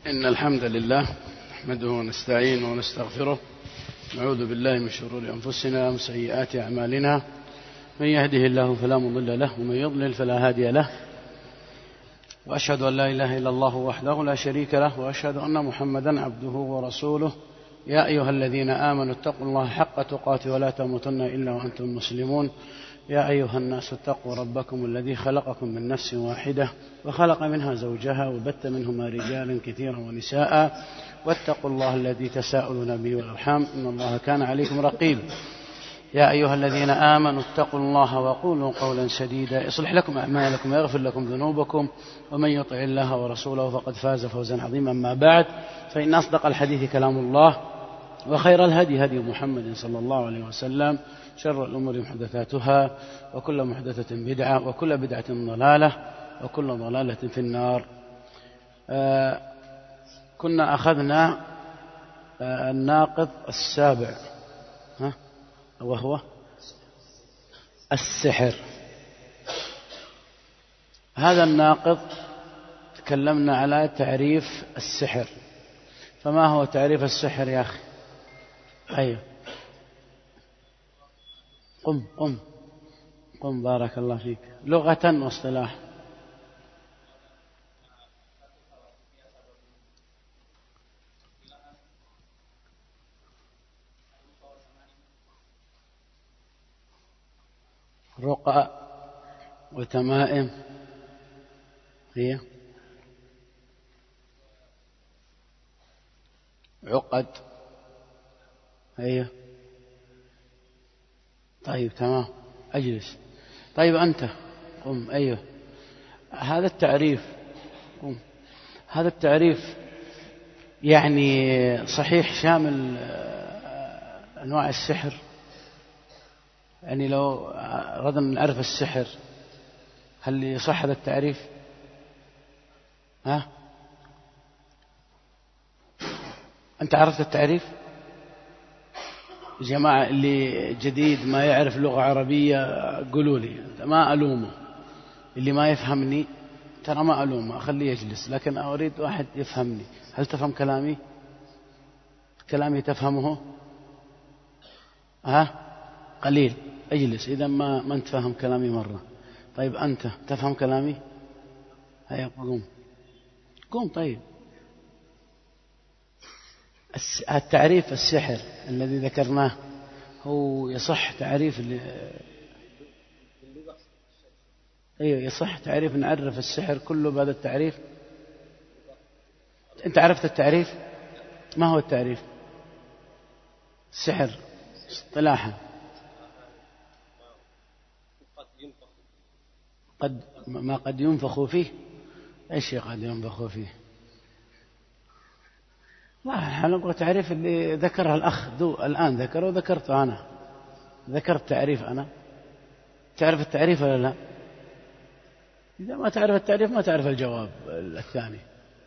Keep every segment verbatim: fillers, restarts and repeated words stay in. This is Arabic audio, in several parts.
إن الحمد لله نحمده ونستعينه ونستغفره، نعوذ بالله من شرور أنفسنا ومن سيئات أعمالنا، من يهده الله فلا مضل له ومن يضلل فلا هادي له، وأشهد أن لا إله إلا الله وحده لا شريك له، وأشهد أن محمدا عبده ورسوله. يا أيها الذين آمنوا اتقوا الله حق تقاته ولا تموتن إلا وأنتم مسلمون. يا أيها الناس اتقوا ربكم الذي خلقكم من نفس واحدة وخلق منها زوجها وبث منهما رجالا كثيرا ونساء، واتقوا الله الذي تساءلون به والأرحام إن الله كان عليكم رقيبا. يا أيها الذين آمنوا اتقوا الله وقولوا قولا سديدا يصلح لكم أعمالكم ويغفر لكم ذنوبكم، ومن يطع الله ورسوله فقد فاز فوزا عظيما. أما بعد، فإن أصدق الحديث كلام الله، وخير الهدي هدي محمد صلى الله عليه وسلم، شر الأمور محدثاتها، وكل محدثة بدعة، وكل بدعة ضلالة، وكل ضلالة في النار. آه كنا أخذنا آه الناقض السابع، ها وهو السحر. هذا الناقض تكلمنا على تعريف السحر، فما هو تعريف السحر يا أخي؟ أيوه، قم قم قم بارك الله فيك. لغة واصطلاح. رقى وتمائم هي عقد هي. طيب تمام، أجلس. طيب أنت قم. أيوه، هذا التعريف قم. هذا التعريف يعني صحيح شامل أنواع السحر؟ يعني لو أردنا نعرف السحر هل يصح هذا التعريف؟ ها؟ أنت عرفت التعريف؟ جماعة اللي جديد ما يعرف لغة عربية قولوا لي، ما ألومه. اللي ما يفهمني ترى ما ألومه، أخليه يجلس، لكن أريد واحد يفهمني. هل تفهم كلامي؟ كلامي تفهمه؟ ها؟ قليل. اجلس إذا ما ما أنت فاهم كلامي مرة. طيب أنت تفهم كلامي؟ هيا قوم قوم. طيب التعريف السحر الذي ذكرناه هو يصح تعريف اللي... ايوه يصح تعريف، نعرف السحر كله بهذا التعريف. انت عرفت التعريف؟ ما هو التعريف؟ السحر اصطلاحا قد ما قد ينفخ فيه. ايش قد ينفخ فيه؟ لا، أنا أبغى تعريف اللي ذكرها الأخ دو الآن ذكره وذكرته أنا. ذكرت تعريف أنا. تعرف التعريف ولا لا؟ إذا ما تعرف التعريف ما تعرف الجواب الثاني.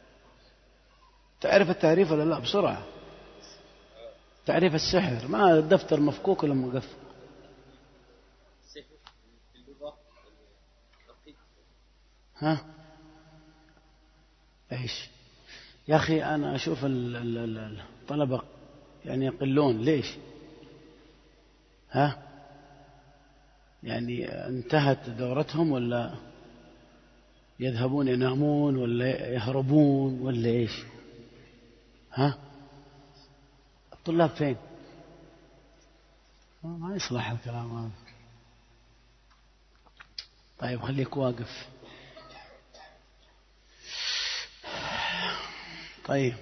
تعرف التعريف ولا لا بسرعة؟ تعريف السحر، ما الدفتر مفكوك ولا مقفل؟ ها؟ إيش يا أخي؟ أنا أشوف الطلبة يعني يقلون. ليش؟ ها؟ يعني انتهت دورتهم ولا يذهبون ينامون ولا يهربون ولا إيش؟ ها؟ الطلاب فين؟ ما يصلح الكلام هذا. طيب خليك واقف. طيب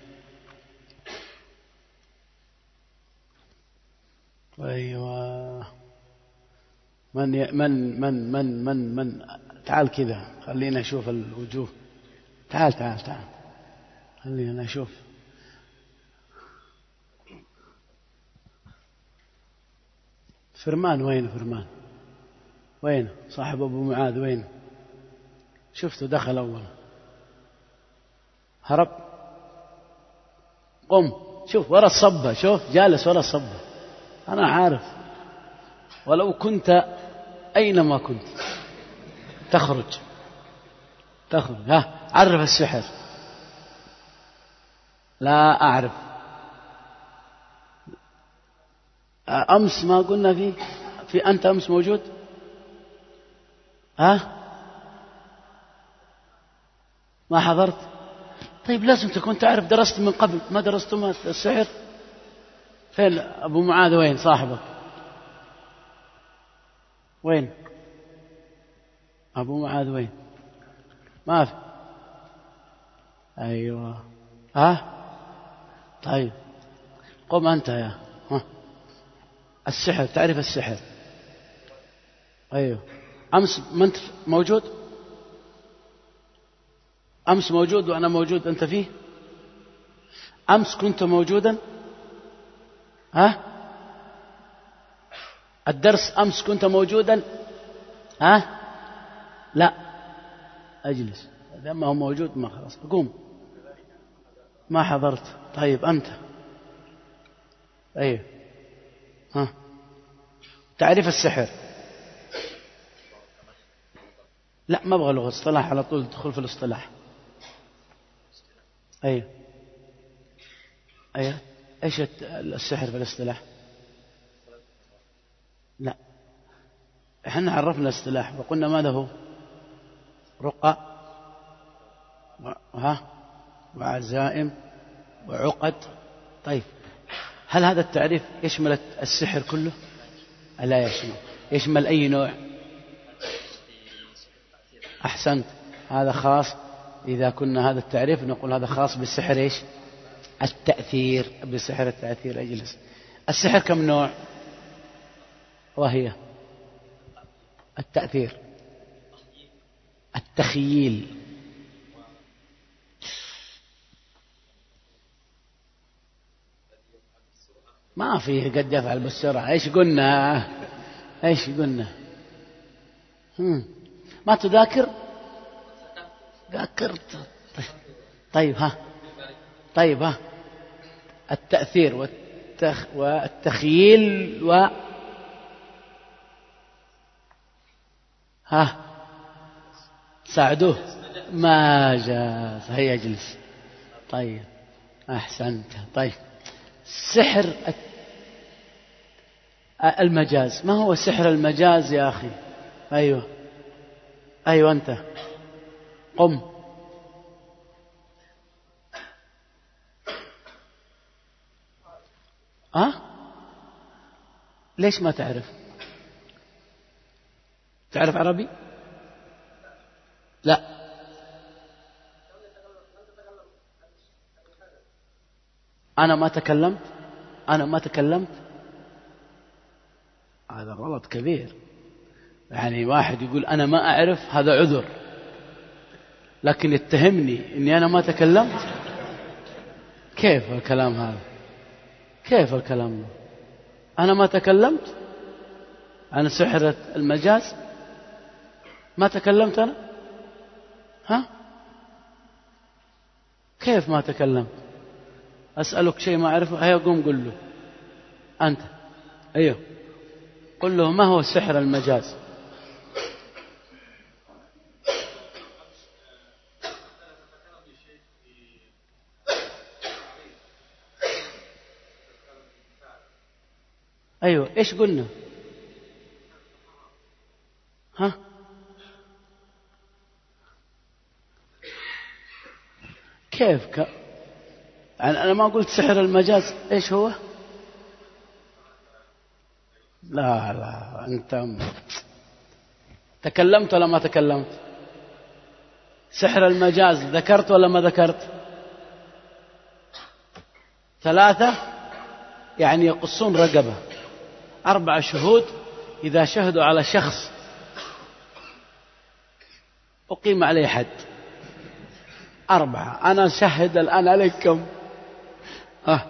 أيوة. من ي... من من من من من تعال كذا، خلينا نشوف الوجوه. تعال تعال تعال خلينا نشوف. فرمان وين؟ فرمان وين؟ صاحب أبو معاذ وين؟ شفته دخل أول هرب. قم شوف ورا الصبة، شوف جالس ورا الصبة. أنا عارف ولو كنت أينما كنت تخرج تخرج. ها عرف السحر. لا أعرف. أمس ما قلنا فيه في أنت أمس موجود؟ ها؟ ما حضرت؟ طيب لازم تكون تعرف، درست من قبل. ما درستم السحر؟ فين أبو معاذ؟ وين صاحبك؟ وين أبو معاذ؟ وين؟ ما في. أيوة. ها؟ طيب قم أنت يا ها. السحر، تعرف السحر؟ أيوة. أمس ما أنت موجود؟ أمس موجود وأنا موجود، أنت فيه؟ أمس كنت موجودا؟ ها؟ الدرس أمس كنت موجودا؟ ها؟ لا. أجلس، إذا ما هو موجود ما خلاص قوم. ما حضرت. طيب أنت أيوة. ها؟ تعرف السحر؟ لا ما أبغى لغة، اصطلاح على طول، تدخل في الاصطلاح. أيوة أيوة. إيش السحر في الاصطلاح؟ لا احنا عرفنا الاصطلاح وقلنا ماذا هو؟ رقى ها وعزائم وعقد. طيب هل هذا التعريف يشمل السحر كله؟ لا يشمل. يشمل أي نوع؟ أحسنت، هذا خاص. إذا كنا هذا التعريف نقول هذا خاص بالسحر إيش؟ التأثير، بسحر التأثير. أجلس. السحر كم نوع؟ وهي التأثير، التخييل، ما فيه قد يفعل بالسرعة. إيش قلنا؟ إيش قلنا؟ هم. ما تذاكر؟ ذاكرت. طيب ها. طيب ها. التأثير والتخ... والتخييل و ها ساعدوه. ما جاز. هيا اجلس. طيب أحسنت. طيب سحر المجاز، ما هو سحر المجاز يا أخي؟ أيوة أيوة أنت قم. أه؟ ليش ما تعرف؟ تعرف عربي؟ لا. أنا ما تكلمت. أنا ما تكلمت. هذا غلط كبير. يعني واحد يقول أنا ما أعرف، هذا عذر، لكن يتهمني إني أنا ما تكلمت. كيف الكلام هذا؟ كيف الكلام؟ أنا ما تكلمت عن سحر المجاز؟ ما تكلمت أنا؟ ها؟ كيف ما تكلمت؟ أسألك شيء ما أعرفه. هيا قوم قل له أنت. أيوه قل له ما هو سحر المجاز؟ أيوه إيش قلنا؟ ها؟ كيف ك... يعني أنا ما قلت سحر المجاز. إيش هو؟ لا لا أنت تكلمت ولا ما تكلمت؟ سحر المجاز ذكرت ولا ما ذكرت؟ ثلاثة يعني يقصون رقبة. أربع شهود إذا شهدوا على شخص أقيم عليه حد. أربعة. أنا شهد الآن عليكم. ها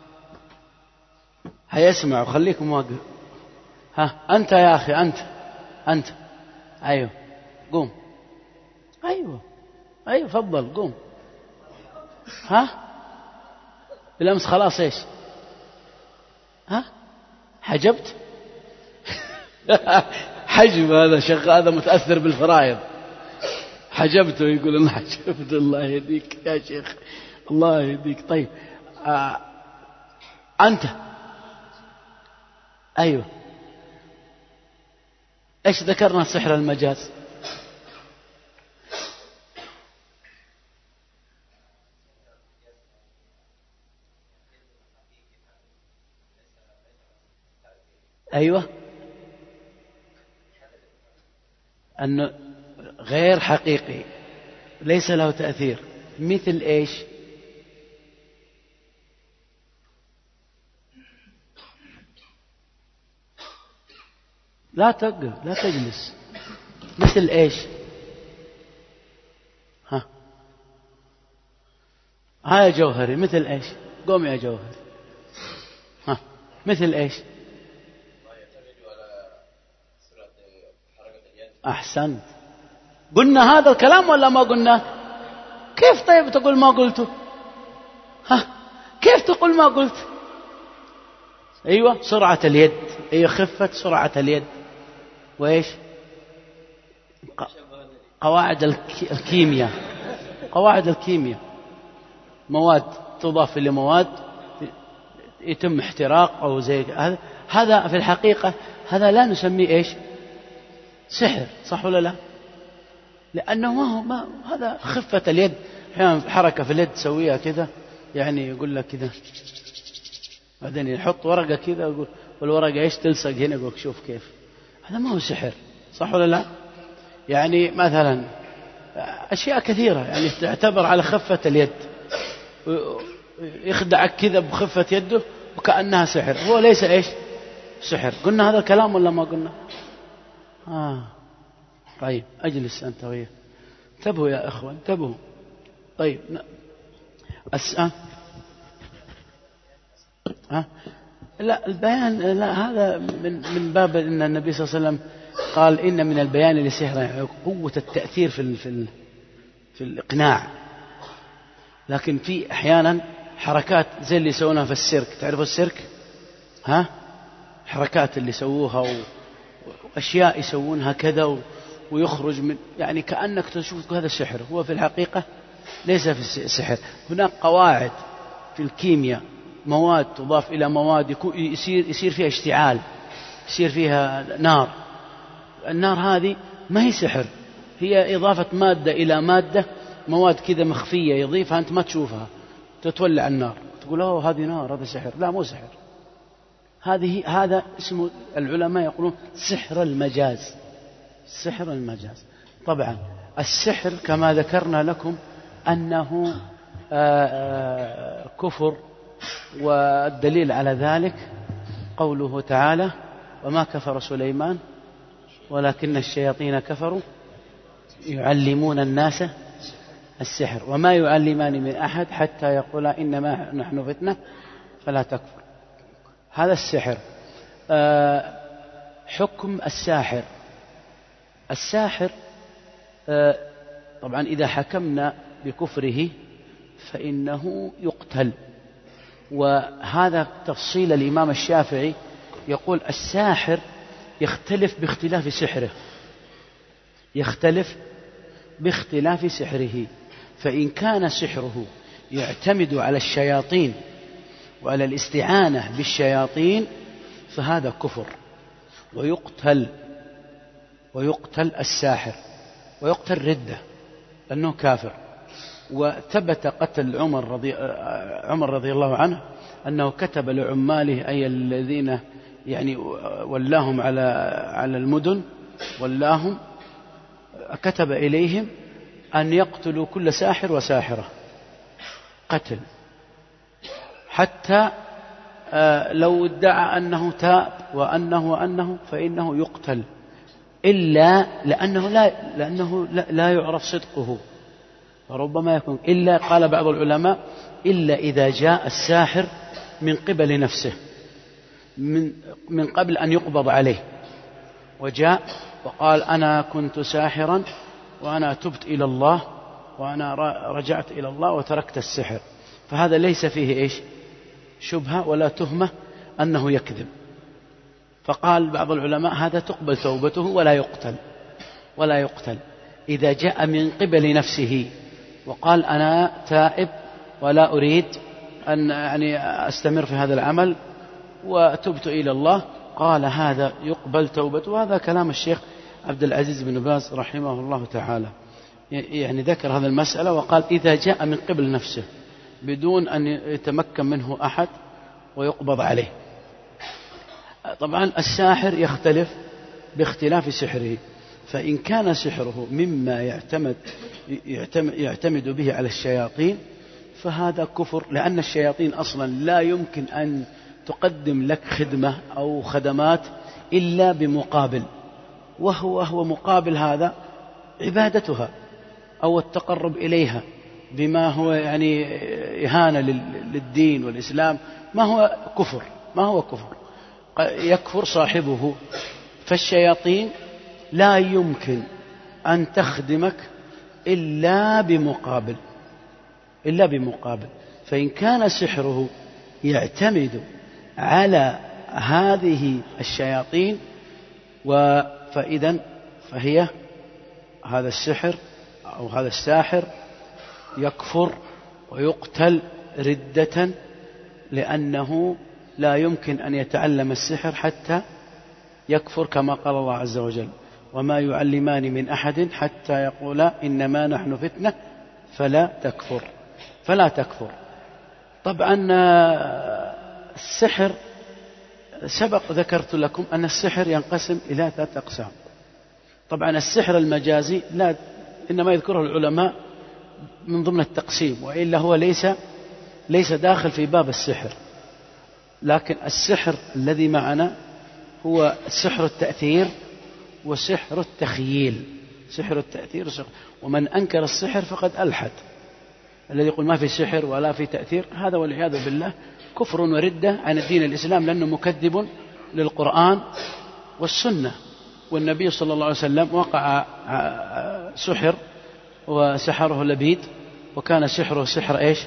هيسمع وخليكم واقف. ها أنت يا أخي أنت أنت أيوه قوم. أيوه أيوه فضل قوم. ها بالأمس خلاص إيش؟ ها حجبت؟ حجب هذا شغال، هذا متأثر بالفرائض. حجبته يقول الله حجبت. الله يهديك يا شيخ. الله يهديك. طيب آه أنت أيوه، إيش ذكرنا سحر المجاز؟ أيوه، أنه غير حقيقي ليس له تأثير. مثل إيش؟ لا تقف، لا تجلس. مثل إيش؟ ها ها يا جوهري، مثل إيش؟ قوم يا جوهري. ها مثل إيش؟ أحسنت. قلنا هذا الكلام ولا ما قلنا؟ كيف طيب تقول ما قلته؟ ها كيف تقول ما قلت؟ أيوة، سرعة اليد. أيوة، خفة سرعة اليد. وإيش؟ قواعد الكيمياء. قواعد الكيمياء، مواد تضاف إلى مواد يتم احتراق أو زي هذا. هذا في الحقيقة هذا لا نسميه إيش؟ سحر، صح ولا لا؟ لأنه ما هو ما هذا خفة اليد. أحيانا حركة في اليد تسويها كذا، يعني يقول لك كذا، بعدين يحط ورقة كذا ويقول والورقة إيش تلصق هنا، يقول شوف كيف. هذا ما هو سحر، صح ولا لا؟ يعني مثلا أشياء كثيرة يعني تعتبر على خفة اليد، يخدعك كذا بخفة يده وكأنها سحر، هو ليس إيش؟ سحر. قلنا هذا الكلام ولا ما قلنا؟ آه طيب أجلس أنت وياه. انتبهوا يا أخوة، انتبهوا. طيب أسأل ها؟ لا البيان لا، هذا من من باب ان النبي صلى الله عليه وسلم قال ان من البيان لسحر قوة التأثير في ال في ال في الإقناع. لكن في أحيانا حركات زي اللي يسوونها في السيرك، تعرفوا السيرك؟ ها حركات اللي يسووها وأشياء يسوونها كذا ويخرج من، يعني كأنك تشوف هذا السحر، هو في الحقيقة ليس في السحر. هناك قواعد في الكيمياء، مواد تضاف إلى مواد يصير يصير فيها اشتعال، يصير فيها نار. النار هذه ما هي سحر، هي إضافة مادة إلى مادة، مواد كذا مخفية يضيفها أنت ما تشوفها، تتولع النار، تقول أوه هذه نار، هذا سحر. لا مو سحر، هذه هذا اسمه العلماء يقولون سحر المجاز. سحر المجاز. طبعا السحر كما ذكرنا لكم أنه آآ آآ كفر، والدليل على ذلك قوله تعالى وما كفر سليمان ولكن الشياطين كفروا يعلمون الناس السحر وما يعلمان من أحد حتى يقولا إنما نحن فتنة فلا تكفر. هذا السحر. حكم الساحر. الساحر طبعا إذا حكمنا بكفره فإنه يقتل، وهذا تفصيل الإمام الشافعي يقول الساحر يختلف باختلاف سحره، يختلف باختلاف سحره. فإن كان سحره يعتمد على الشياطين وعلى الاستعانة بالشياطين فهذا كفر ويقتل، ويقتل الساحر ويقتل ردة لأنه كافر. وثبت قتل عمر رضي, عمر رضي الله عنه أنه كتب لعماله أي الذين يعني ولاهم على على المدن، ولاهم كتب إليهم أن يقتلوا كل ساحر وساحرة قتل، حتى لو ادعى أنه تاب وأنه وأنه فإنه يقتل، إلا لأنه لا لأنه لا, لا يعرف صدقه، فربما يكون إلا قال بعض العلماء إلا إذا جاء الساحر من قبل نفسه، من من قبل أن يقبض عليه، وجاء وقال أنا كنت ساحرا وأنا تبت إلى الله وأنا رجعت إلى الله وتركت السحر، فهذا ليس فيه إيش شبهة ولا تهمة أنه يكذب. فقال بعض العلماء هذا تقبل توبته ولا يقتل، ولا يقتل إذا جاء من قبل نفسه وقال أنا تائب ولا أريد أن يعني أستمر في هذا العمل وتبت إلى الله، قال هذا يقبل توبته. وهذا كلام الشيخ عبد العزيز بن باز رحمه الله تعالى، يعني ذكر هذا المسألة وقال إذا جاء من قبل نفسه بدون أن يتمكن منه أحد ويقبض عليه. طبعا الساحر يختلف باختلاف سحره، فإن كان سحره مما يعتمد يعتمد به على الشياطين فهذا كفر، لأن الشياطين أصلا لا يمكن أن تقدم لك خدمة أو خدمات إلا بمقابل، وهو هو مقابل هذا عبادتها أو التقرب إليها بما هو يعني إهانة للدين والإسلام، ما هو كفر، ما هو كفر يكفر صاحبه. فالشياطين لا يمكن أن تخدمك إلا بمقابل، إلا بمقابل. فإن كان سحره يعتمد على هذه الشياطين فإذن فهي هذا السحر أو هذا الساحر يكفر ويقتل ردة، لأنه لا يمكن أن يتعلم السحر حتى يكفر، كما قال الله عز وجل وما يعلمان من أحد حتى يقولا إنما نحن فتنة فلا تكفر فلا تكفر. طبعا السحر سبق ذكرت لكم أن السحر ينقسم إلى ثلاثة أقسام. طبعا السحر المجازي لا إنما يذكره العلماء من ضمن التقسيم، وإلا هو ليس ليس داخل في باب السحر. لكن السحر الذي معنا هو سحر التأثير وسحر التخييل. سحر التأثير وسحر، ومن أنكر السحر فقد ألحد. الذي يقول ما في سحر ولا في تأثير هذا والعياذ بالله كفر وردة عن الدين الإسلام، لأنه مكذب للقرآن والسنة. والنبي صلى الله عليه وسلم وقع سحر وسحره لبيد، وكان سحره سحر إيش؟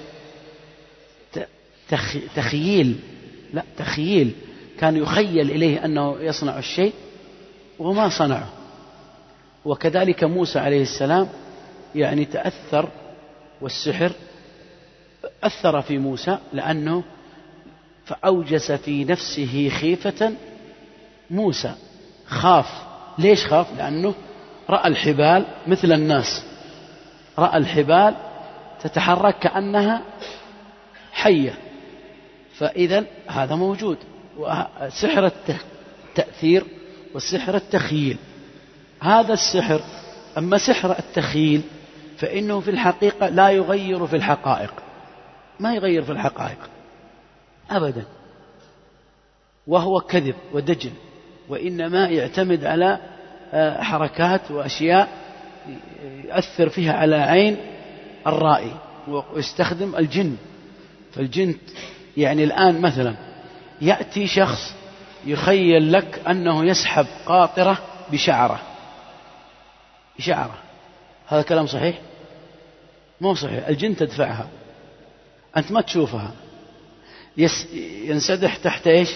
تخييل، لا تخييل، كان يخيل إليه أنه يصنع الشيء وما صنعه. وكذلك موسى عليه السلام يعني تأثر، والسحر أثر في موسى لأنه فأوجس في نفسه خيفة موسى، خاف. ليش خاف؟ لأنه رأى الحبال مثل الناس، رأى الحبال تتحرك كأنها حية، فإذا هذا موجود. وسحر التأثير والسحر التخييل هذا السحر. أما سحر التخييل فإنه في الحقيقة لا يغير في الحقائق، ما يغير في الحقائق أبدا، وهو كذب ودجل، وإنما يعتمد على حركات وأشياء يؤثر فيها على عين الرائي، ويستخدم الجن. فالجن يعني الآن مثلا يأتي شخص يخيل لك أنه يسحب قاطرة بشعره بشعره هذا كلام صحيح؟ مو صحيح. الجن تدفعها، أنت ما تشوفها، ينسدح تحت إيش؟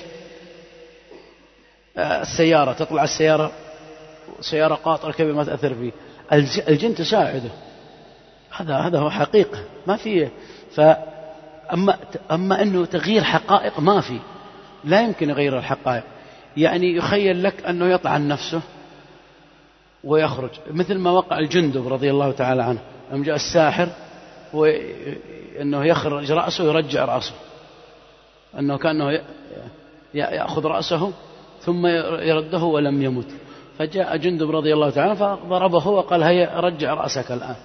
السيارة، تطلع السيارة سيارة قاطرة كبيرة ما تأثر فيه، الجن تساعده. هذا هذا هو حقيقة ما فيه. فأما أما أنه تغيير حقائق ما في، لا يمكن يغير الحقائق. يعني يخيل لك أنه يطعن نفسه ويخرج، مثل ما وقع الجندب رضي الله تعالى عنه لما جاء الساحر وأنه يخرج رأسه ويرجع رأسه، أنه كأنه يأخذ رأسه ثم يرده ولم يمت. فجاء جندب رضي الله تعالى فضربه وقال هيا رجع رأسك الآن،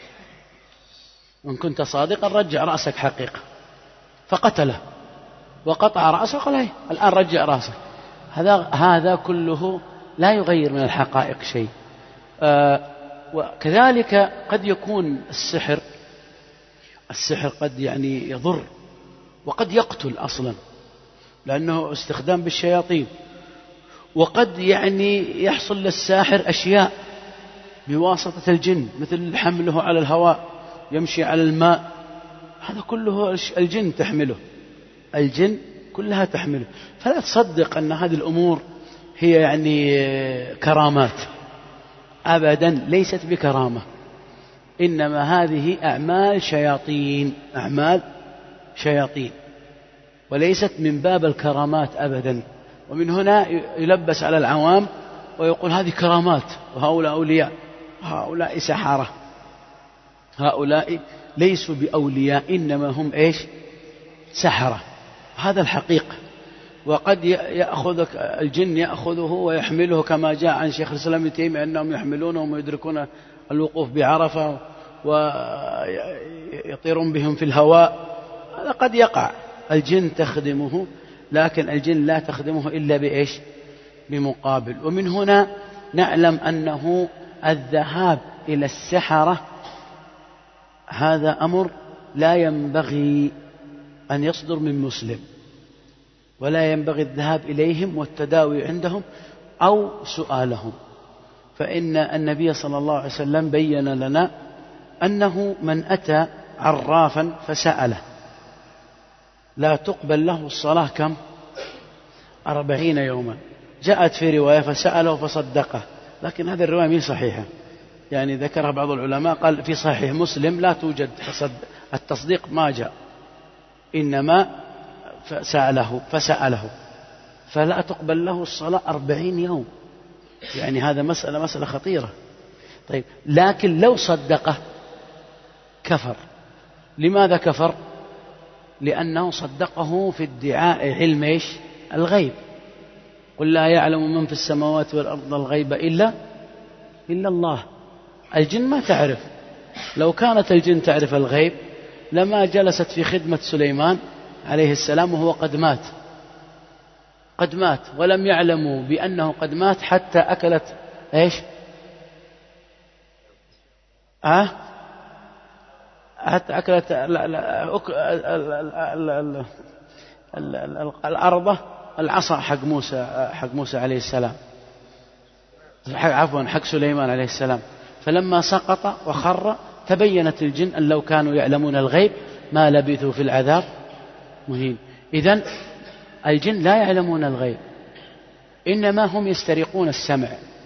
إن كنت صادقا رجع رأسك حقيقة. فقتله وقطع رأسه قال هيا الآن رجع رأسك. هذا هذا كله لا يغير من الحقائق شيء. آه وكذلك قد يكون السحر السحر قد يعني يضر وقد يقتل أصلا، لأنه استخدام بالشياطين. وقد يعني يحصل للساحر أشياء بواسطة الجن، مثل حمله على الهواء، يمشي على الماء، هذا كله الجن تحمله، الجن كلها تحمله. فلا تصدق أن هذه الأمور هي يعني كرامات، أبدا ليست بكرامة، إنما هذه أعمال شياطين، أعمال شياطين، وليست من باب الكرامات أبدا. ومن هنا يلبس على العوام ويقول هذه كرامات وهؤلاء أولياء، هؤلاء سحرة، هؤلاء ليسوا بأولياء إنما هم إيش؟ سحرة. هذا الحقيقة. وقد يأخذ الجن يأخذه ويحمله كما جاء عن شيخ الإسلام ابن تيمية أنهم يحملونهم ويدركون الوقوف بعرفة ويطيرون بهم في الهواء. هذا قد يقع، الجن تخدمه، لكن الجن لا تخدمه إلا بإيش؟ بمقابل. ومن هنا نعلم أنه الذهاب إلى السحرة هذا أمر لا ينبغي أن يصدر من مسلم، ولا ينبغي الذهاب إليهم والتداوي عندهم أو سؤالهم، فإن النبي صلى الله عليه وسلم بين لنا أنه من أتى عرافا فسأله لا تقبل له الصلاة كم؟ أربعين يوما. جاءت في رواية فسأله فصدقه، لكن هذه الرواية مين صحيحة، يعني ذكرها بعض العلماء قال في صحيح مسلم لا توجد التصديق ما جاء، إنما فسأله فسأله فلا تقبل له الصلاة أربعين يوم. يعني هذا مسألة مسألة خطيرة. طيب لكن لو صدقه كفر. لماذا كفر؟ لأنه صدقه في ادعاء علم إيش؟ الغيب. قل لا يعلم من في السماوات والأرض الغيب إلا إلا الله. الجن ما تعرف. لو كانت الجن تعرف الغيب لما جلست في خدمة سليمان عليه السلام وهو قد مات، قد مات ولم يعلموا بأنه قد مات حتى أكلت إيش؟ أه؟ حتى أكلت لا لا أك... الأرض العصا حق موسى حق موسى عليه السلام، عفوا حق سليمان عليه السلام. فلما سقط وخر تبينت الجن أن لو كانوا يعلمون الغيب ما لبثوا في العذاب مهين. إذن الجن لا يعلمون الغيب، إنما هم يسترقون السمع،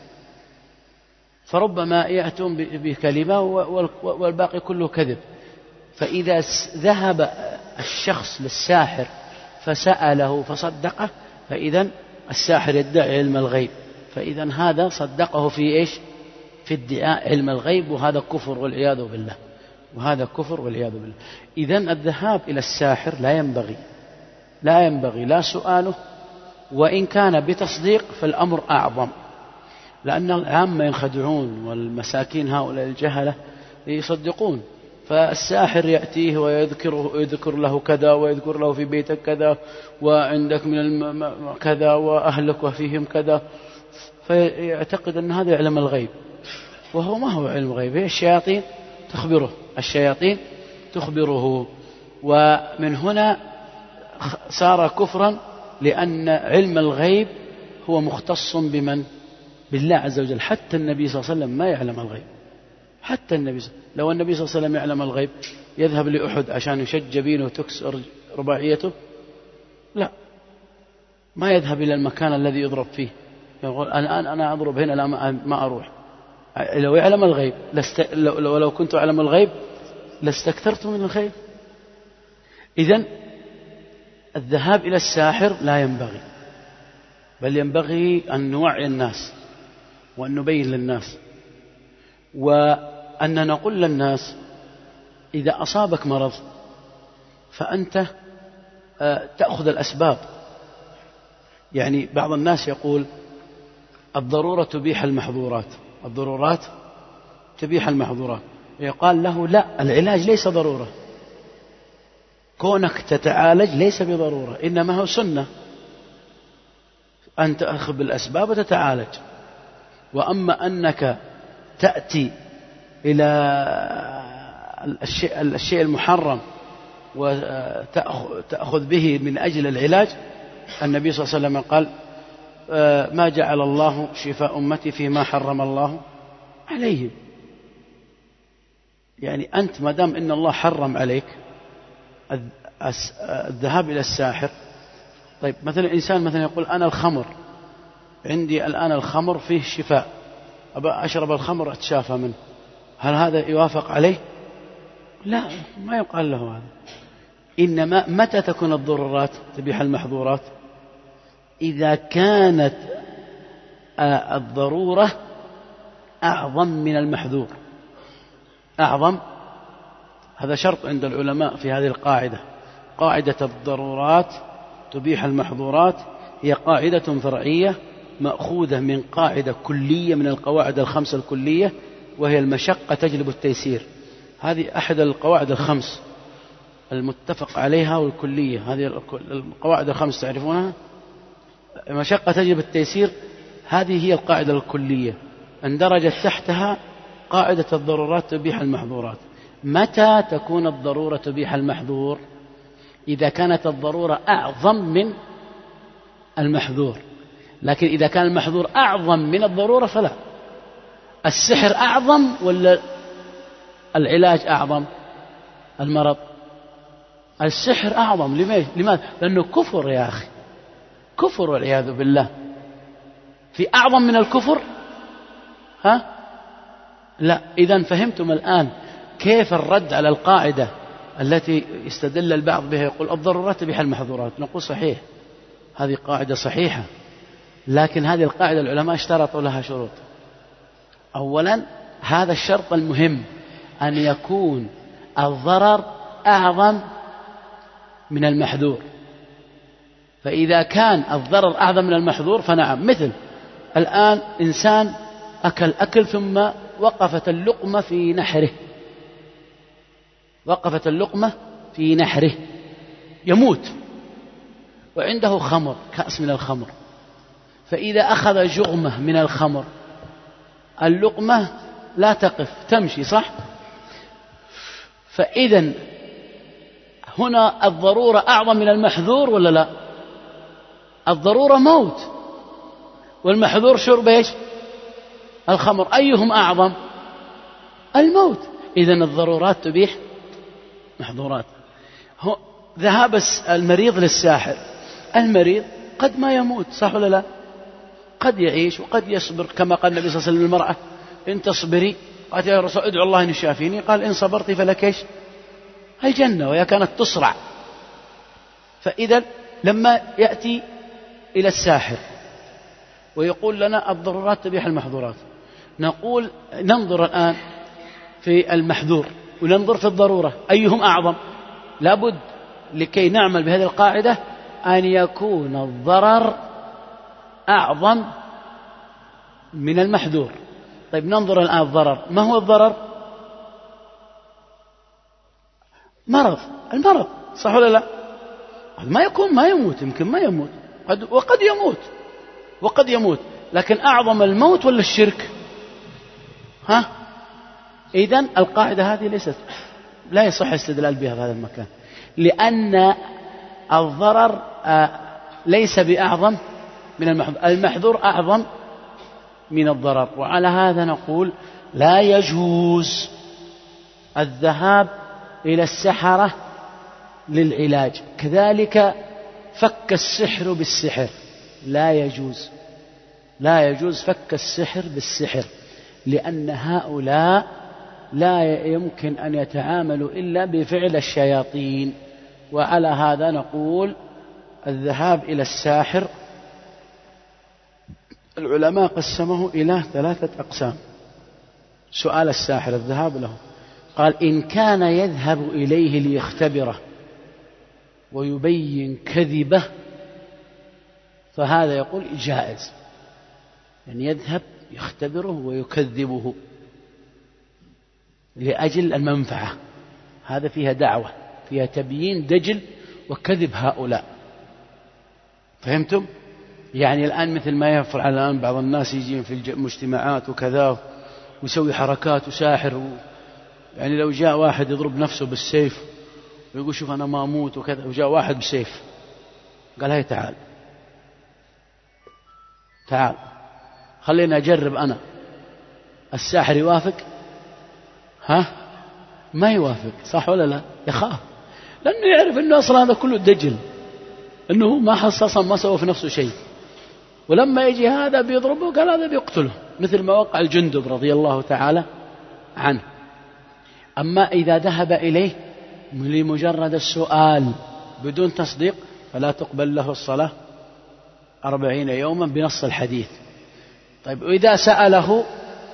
فربما يأتون بكلمة والباقي كله كذب. فإذا ذهب الشخص للساحر فسأله فصدقه فإذن الساحر يدعي علم الغيب، فإذن هذا صدقه في إيش؟ في ادعاء علم الغيب، وهذا كفر والعياذ بالله، وهذا كفر والعياذ بالله. إذن الذهاب إلى الساحر لا ينبغي، لا ينبغي لا سؤاله، وإن كان بتصديق فالأمر أعظم، لأن العامة ينخدعون والمساكين هؤلاء الجهلة يصدقون. فالساحر يأتيه ويذكره ويذكر له كذا ويذكر له في بيتك كذا وعندك من الم... كذا وأهلك وفيهم كذا، فيعتقد أن هذا يعلم الغيب، وهو ما هو علم الغيب، هي الشياطين تخبره، الشياطين تخبره. ومن هنا صار كفرا، لأن علم الغيب هو مختص بمن؟ بالله عز وجل. حتى النبي صلى الله عليه وسلم ما يعلم الغيب، حتى النبي صلى الله عليه وسلم. لو النبي صلى الله عليه وسلم يعلم الغيب يذهب لأحد عشان يشج جبينه وتكسر رباعيته؟ لا، ما يذهب إلى المكان الذي يضرب فيه، يقول الآن أنا أضرب هنا لا ما أروح. لو يعلم الغيب لست... لو... لو كنت أعلم الغيب لاستكثرت من الخير. إذن الذهاب إلى الساحر لا ينبغي، بل ينبغي أن نوعي الناس وأن نبين للناس، وأن نقول للناس إذا أصابك مرض فأنت تأخذ الأسباب. يعني بعض الناس يقول الضرورة تبيح المحظورات، الضرورات تبيح المحظورات. يقال له لا، العلاج ليس ضرورة، كونك تتعالج ليس بضرورة، إنما هو سنة أن تأخذ بالأسباب وتتعالج. وأما أنك تأتي إلى الشيء, الشيء المحرم وتأخذ به من أجل العلاج، النبي صلى الله عليه وسلم قال ما جعل الله شفاء أمتي فيما حرم الله عليهم. يعني أنت ما دام إن الله حرم عليك الذهاب إلى الساحر. طيب مثلا إنسان مثلا يقول أنا الخمر عندي الآن الخمر فيه شفاء، أبى أشرب الخمر أتشافى منه، هل هذا يوافق عليه؟ لا، ما يقال له هذا. إنما متى تكون الضرورات تبيح المحظورات؟ إذا كانت الضرورة أعظم من المحظور. أعظم، هذا شرط عند العلماء في هذه القاعدة. قاعدة الضرورات تبيح المحظورات هي قاعدة فرعية مأخوذة من قاعدة كلية من القواعد الخمس الكلية، وهي المشقة تجلب التيسير. هذه أحد القواعد الخمس المتفق عليها والكلية. هذه القواعد الخمس تعرفونها؟ المشقة تجلب التيسير، هذه هي القاعدة الكلية، اندرجت تحتها قاعدة الضرورات تبيح المحظورات. متى تكون الضرورة تبيح المحظور؟ إذا كانت الضرورة أعظم من المحظور. لكن إذا كان المحظور أعظم من الضرورة فلا. السحر أعظم ولا العلاج أعظم؟ المرض. السحر أعظم. لماذا؟ لأنه كفر يا أخي، كفر والعياذ بالله. في أعظم من الكفر؟ ها؟ لا. إذن فهمتم الآن كيف الرد على القاعدة التي استدل البعض بها، يقول الضرورات تبيح المحظورات. نقول صحيح، هذه قاعدة صحيحة، لكن هذه القاعدة العلماء اشترطوا لها شروط. أولا، هذا الشرط المهم أن يكون الضرر أعظم من المحظور. فإذا كان الضرر أعظم من المحظور فنعم. مثل الآن إنسان أكل أكل ثم وقفت اللقمة في نحره، وقفت اللقمة في نحره، يموت، وعنده خمر، كأس من الخمر. فإذا أخذ جغمة من الخمر اللقمة لا تقف، تمشي، صح؟ فإذا هنا الضرورة أعظم من المحظور ولا لا؟ الضرورة موت، والمحظور شرب ايش؟ الخمر. أيهم أعظم؟ الموت. إذن الضرورات تبيح محظورات. ذهاب المريض للساحر، المريض قد ما يموت، صح ولا لا؟ قد يعيش وقد يصبر، كما قال النبي صلى الله عليه وسلم للمرأة إن تصبري، قالت يا رسول ادعو الله أن يشافيني، قال إن صبرت فلك ايش؟ الجنة، وهي كانت تصرع. فإذا لما يأتي إلى الساحر ويقول لنا الضرورات تبيح المحظورات، نقول ننظر الآن في المحظور وننظر في الضرورة، أيهم أعظم؟ لابد لكي نعمل بهذه القاعدة أن يكون الضرر أعظم من المحظور. طيب ننظر الآن الضرر. ما هو الضرر؟ مرض، المرض، صح ولا لا؟ قد ما يكون ما يموت، يمكن ما يموت، قد وقد يموت، وقد يموت، لكن أعظم الموت ولا الشرك؟ ها؟ إذن القاعدة هذه ليست، لا يصح استدلال بها في هذا المكان، لأن الضرر ليس بأعظم من المحظور، المحظور أعظم من الضرر. وعلى هذا نقول لا يجوز الذهاب إلى السحرة للعلاج. كذلك فك السحر بالسحر لا يجوز، لا يجوز فك السحر بالسحر، لأن هؤلاء لا يمكن أن يتعاملوا إلا بفعل الشياطين. وعلى هذا نقول الذهاب إلى الساحر العلماء قسمه إلى ثلاثة أقسام. سؤال الساحر الذهاب له، قال إن كان يذهب إليه ليختبره ويبين كذبه فهذا يقول جائز، يعني يذهب يختبره ويكذبه لأجل المنفعة، هذا فيها دعوة، فيها تبيين دجل وكذب هؤلاء. فهمتم؟ يعني الآن مثل ما يفعل الآن بعض الناس يجي في المجتمعات وكذا ويسوي حركات وساحر و... يعني لو جاء واحد يضرب نفسه بالسيف ويقول شوف أنا ما أموت وكذا، وجاء واحد بسيف قال هاي تعال تعال خلينا أجرب أنا، الساحر يوافق؟ ها؟ ما يوافق، صح ولا لا؟ يخاف، لأنه يعرف أنه أصلا هذا كله دجل، أنه ما حصصا ما سوى في نفسه شيء، ولما يجي هذا بيضربه قال هذا بيقتله، مثل ما وقع الجندب رضي الله تعالى عنه. أما إذا ذهب إليه لمجرد السؤال بدون تصديق فلا تقبل له الصلاة أربعين يوما بنص الحديث. طيب وإذا سأله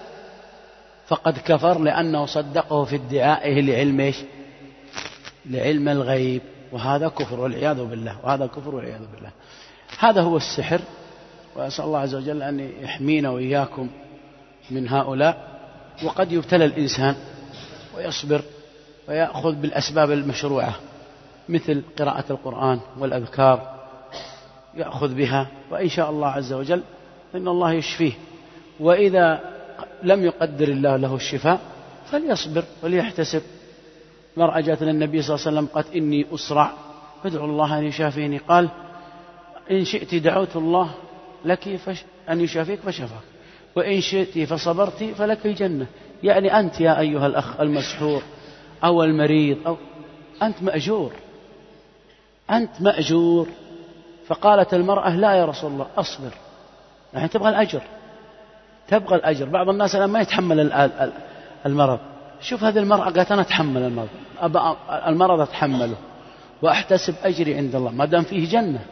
فقد كفر لأنه صدقه في ادعائه لعلم إيش؟ لعلم الغيب، وهذا كفر والعياذ بالله، وهذا كفر والعياذ بالله. هذا هو السحر، وأسأل الله عز وجل أن يحمينا وإياكم من هؤلاء. وقد يبتلى الإنسان ويصبر ويأخذ بالأسباب المشروعة مثل قراءة القرآن والأذكار، يأخذ بها وإن شاء الله عز وجل إن الله يشفيه. وإذا لم يقدر الله له الشفاء فليصبر وليحتسب. مرأة جاءت للنبي صلى الله عليه وسلم قالت إني أسرع فادعوا الله أن يشافيني، قال إن شئت دعوت الله لك فش... أن يشافيك فشفاك، وإن شئت فصبرت فلك الجنة. يعني أنت يا أيها الأخ المسحور أو المريض أو أنت مأجور، أنت مأجور. فقالت المرأة لا يا رسول الله أصبر، يعني تبغى الأجر، تبغى الأجر. بعض الناس الآن ما يتحمل المرض. شوف هذه المرأة قالت أنا أتحمل المرض، أبا المرض أتحمله وأحتسب أجري عند الله ما دام فيه جنة،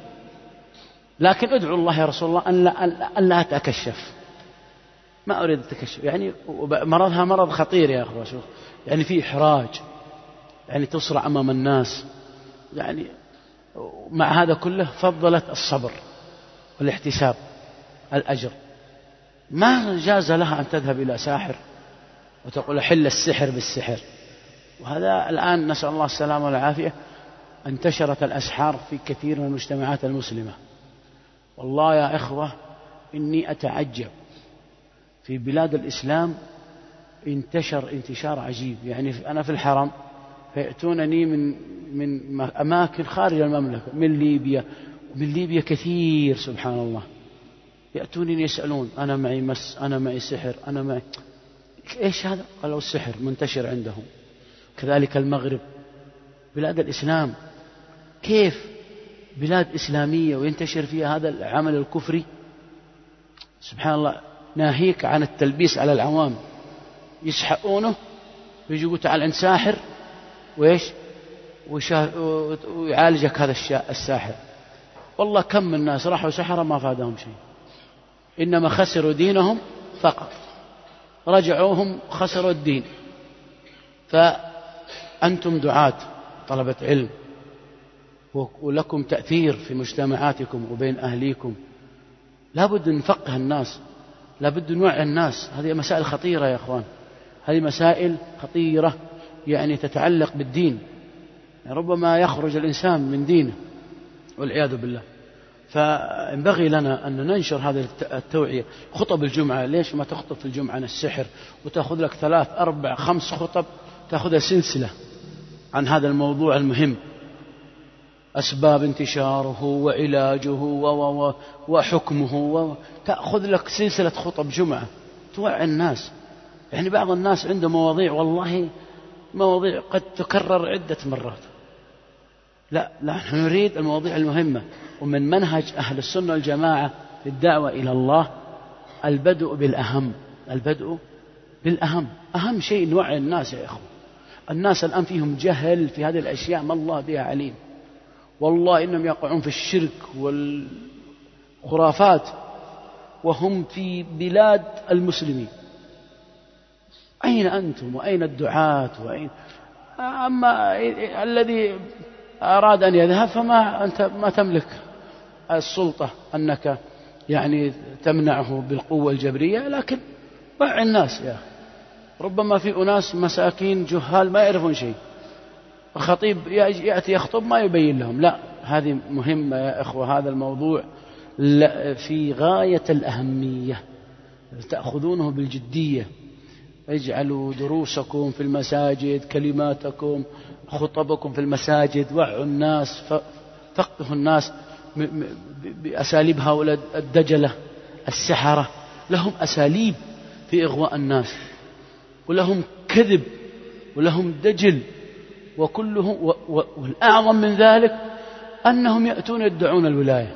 لكن أدعو الله يا رسول الله أن لا, أن لا أتكشف، ما أريد التكشف. يعني مرضها مرض خطير يا أخوة، شوف يعني فيه إحراج، يعني تصرع أمام الناس. يعني مع هذا كله فضلت الصبر والاحتساب الأجر. ما جاز لها أن تذهب إلى ساحر وتقول حل السحر بالسحر. وهذا الآن نسأل الله السلامة والعافية انتشرت الأسحار في كثير من المجتمعات المسلمة. والله يا إخوة إني أتعجب، في بلاد الإسلام انتشر انتشار عجيب. يعني أنا في الحرم فيأتونني من من أماكن خارج المملكة، من ليبيا، ومن ليبيا كثير سبحان الله يأتونني يسألون أنا معي مس، أنا معي سحر، أنا معي إيش هذا؟ قالوا السحر منتشر عندهم. كذلك المغرب، بلاد الإسلام، كيف بلاد إسلامية وينتشر فيها هذا العمل الكفري؟ سبحان الله. ناهيك عن التلبيس على العوام، يسحقونه ويجوا تعال عند ساحر وإيش ويعالجك هذا الساحر. والله كم من الناس راحوا سحرة ما فادهم شيء، إنما خسروا دينهم فقط، رجعوهم خسروا الدين. فأنتم دعاة طلبة علم ولكم تأثير في مجتمعاتكم وبين أهليكم، لابد نفقه الناس، لابد نوعي الناس. هذه مسائل خطيرة يا أخوان، هذه مسائل خطيرة يعني تتعلق بالدين، يعني ربما يخرج الإنسان من دينه والعياذ بالله. فينبغي لنا أن ننشر هذه التوعية. خطب الجمعة، ليش ما تخطب في الجمعة عن السحر وتأخذ لك ثلاث أربع خمس خطب، تأخذها سلسلة عن هذا الموضوع المهم، أسباب انتشاره وعلاجه وحكمه، تأخذ لك سلسلة خطب جمعة توعي الناس. يعني بعض الناس عنده مواضيع والله مواضيع قد تكرر عدة مرات. لا لا، نحن نريد المواضيع المهمة. ومن منهج أهل السنة والجماعة في الدعوة إلى الله البدء بالأهم، البدء بالأهم. أهم شيء نوعي الناس يا إخوة. الناس الآن فيهم جهل في هذه الأشياء ما الله بها عليم، والله إنهم يقعون في الشرك والخرافات وهم في بلاد المسلمين. أين أنتم وأين الدعاة وأين؟ أما الذي أراد أن يذهب فما أنت ما تملك السلطة أنك يعني تمنعه بالقوة الجبرية، لكن وعي الناس يا أخي. ربما في أناس مساكين جهال ما يعرفون شيء، الخطيب يأتي يخطب ما يبين لهم. لا، هذه مهمة يا إخوة، هذا الموضوع في غاية الأهمية، تأخذونه بالجدية. اجعلوا دروسكم في المساجد، كلماتكم خطبكم في المساجد، وعوا الناس، فقهوا الناس بأساليب هؤلاء الدجلة السحرة. لهم أساليب في إغواء الناس، ولهم كذب، ولهم دجل، وكلهم والأعظم من ذلك أنهم يأتون يدعون الولاية،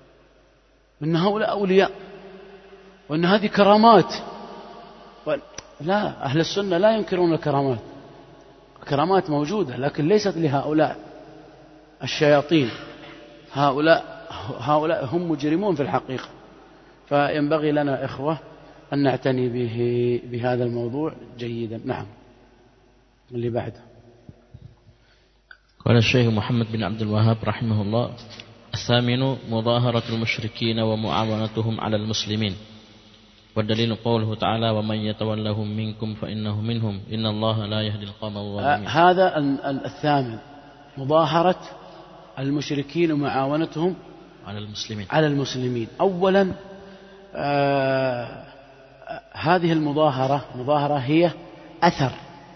وأن هؤلاء أولياء، وأن هذه كرامات. لا، أهل السنة لا ينكرون الكرامات، الكرامات موجودة، لكن ليست لهؤلاء الشياطين. هؤلاء هؤلاء هم مجرمون في الحقيقة. فينبغي لنا إخوة أن نعتني به بهذا الموضوع جيدا. نعم. اللي بعده. قال الشيخ محمد بن عبد الوهاب رحمه الله: الثامن مظاهرة المشركين ومعاونتهم على المسلمين، والدليل قوله تعالى: ومن يتولهم منكم فإنه منهم إن الله لا يهدي القوم الظالمين. هذا الثامن، مظاهرة المشركين ومعاونتهم على المسلمين على المسلمين. أولا آه هذه المظاهرة مظاهرة هي أثر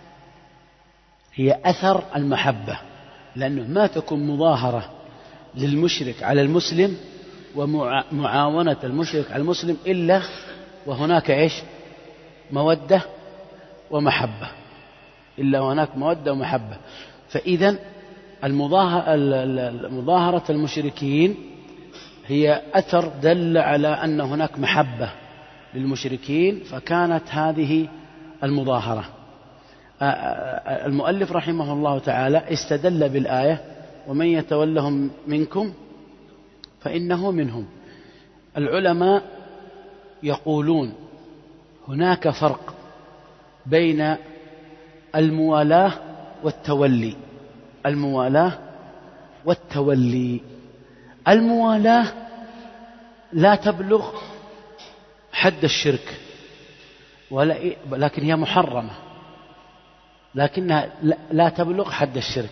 هي أثر المحبة، لأنه ما تكون مظاهرة للمشرك على المسلم ومعاونة المشرك على المسلم إلا وهناك إيش؟ مودة ومحبة، إلا وهناك مودة ومحبة. فإذا المظاهرة المشركين هي أثر دل على أن هناك محبة للمشركين، فكانت هذه المظاهرة. المؤلف رحمه الله تعالى استدل بالآية: ومن يتولهم منكم فإنه منهم. العلماء يقولون هناك فرق بين الموالاة والتولي. الموالاة والتولي، الموالاة لا تبلغ حد الشرك، ولكن هي محرمة، لكنها لا تبلغ حد الشرك.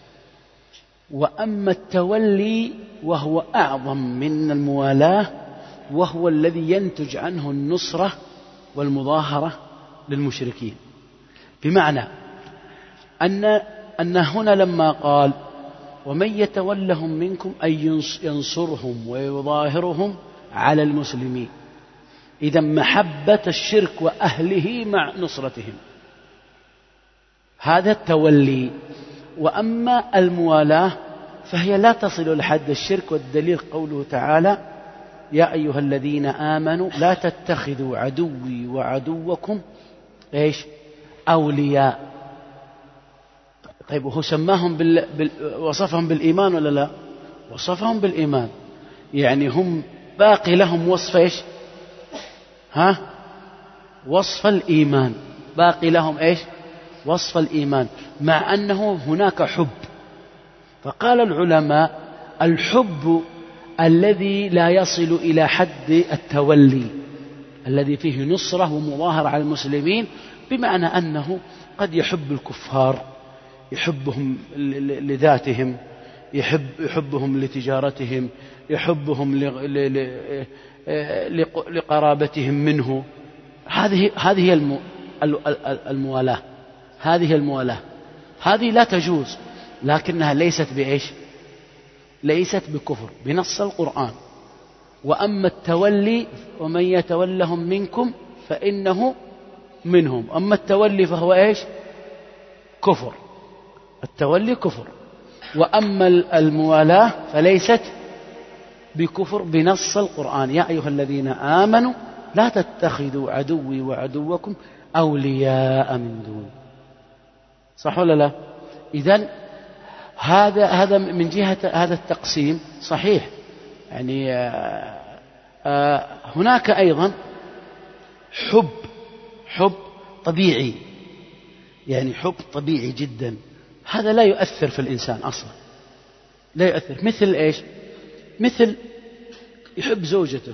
وأما التولي وهو أعظم من الموالاة، وهو الذي ينتج عنه النصرة والمظاهرة للمشركين. بمعنى أن أن هنا لما قال ومن يتولهم منكم أي ينصرهم ويظاهرهم على المسلمين، إذا محبة الشرك وأهله مع نصرتهم، هذا التولي. وأما الموالاة فهي لا تصل لحد الشرك، والدليل قوله تعالى: يا أيها الذين آمنوا لا تتخذوا عدوي وعدوكم إيش أولياء. طيب، وهو سماهم بال... بال... وصفهم بالإيمان ولا لا؟ وصفهم بالإيمان، يعني هم باقي لهم وصف إيش؟ ها؟ وصف الإيمان، باقي لهم إيش؟ وصف الإيمان، مع أنه هناك حب. فقال العلماء: الحب الذي لا يصل إلى حد التولي، الذي فيه نصرة ومظاهرة على المسلمين، بمعنى أنه قد يحب الكفار، يحبهم لذاتهم، يحب يحبهم لتجارتهم، يحبهم لقرابتهم منه. هذه هذه الموالاة، هذه الموالاة هذه لا تجوز، لكنها ليست بإيش؟ ليست بكفر بنص القرآن. وأما التولي ومن يتولهم منكم فإنه منهم، أما التولي فهو إيش؟ كفر، التولي كفر. وأما الموالاة فليست بكفر بنص القرآن: يا أيها الذين آمنوا لا تتخذوا عدوي وعدوكم أولياء من دون. صح ولا لا؟ إذن هذا هذا من جهة هذا التقسيم صحيح. يعني آآ آآ هناك أيضا حب حب طبيعي، يعني حب طبيعي جدا، هذا لا يؤثر في الإنسان أصلا، لا يؤثر. مثل إيش؟ مثل يحب زوجته.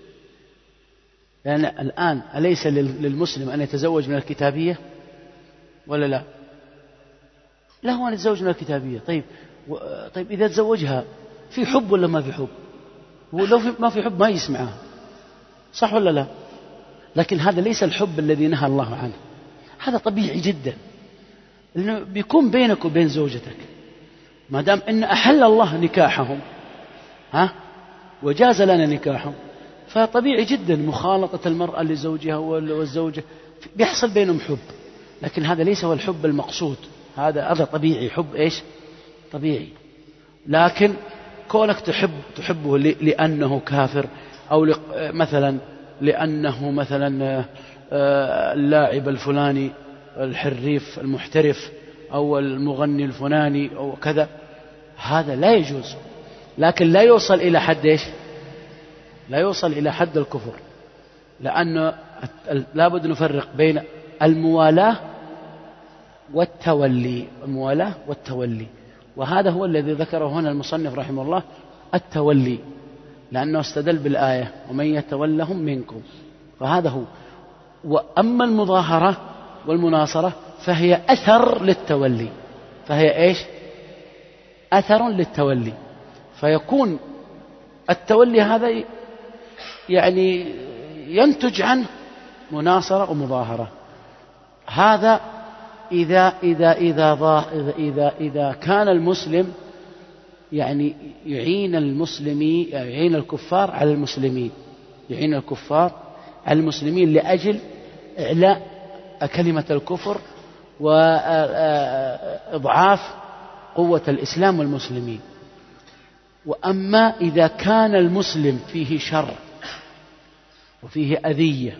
لأن يعني الآن أليس للمسلم أن يتزوج من الكتابية ولا لا؟ لا، هو أن يتزوج من الكتابية. طيب طيب إذا تزوجها في حب ولا ما في حب؟ ولو ما في حب ما يسمعها، صح ولا لا؟ لكن هذا ليس الحب الذي نهى الله عنه، هذا طبيعي جدا، لأنه بيكون بينك وبين زوجتك، ما دام إن أحل الله نكاحهم ها وجاز لنا نكاحهم، فطبيعي جدا مخالطة المرأة لزوجها والزوجة بيحصل بينهم حب. لكن هذا ليس هو الحب المقصود، هذا هذا طبيعي، حب إيش؟ طبيعي. لكن كونك تحب تحبه لأنه كافر، أو مثلا لأنه مثلا اللاعب الفلاني الحريف المحترف أو المغني الفلاني أو كذا، هذا لا يجوز، لكن لا يوصل إلى حد إيش؟ لا يوصل إلى حد الكفر، لأنه لابد نفرق بين الموالاة والتولي، الموالاة والتولي، وهذا هو الذي ذكره هنا المصنف رحمه الله، التولي، لأنه استدل بالآية ومن يتولهم منكم، فهذا هو. وأما المظاهرة والمناصرة فهي أثر للتولي، فهي إيش؟ أثر للتولي، فيكون التولي هذا يعني ينتج عنه مناصرة ومظاهرة. هذا إذا إذا إذا إذا إذا, إذا كان المسلم يعني يعين المسلمين، يعين الكفار على المسلمين، يعين الكفار على المسلمين لأجل إعلاء كلمة الكفر وإضعاف قوة الإسلام والمسلمين. وأما إذا كان المسلم فيه شر وفيه أذية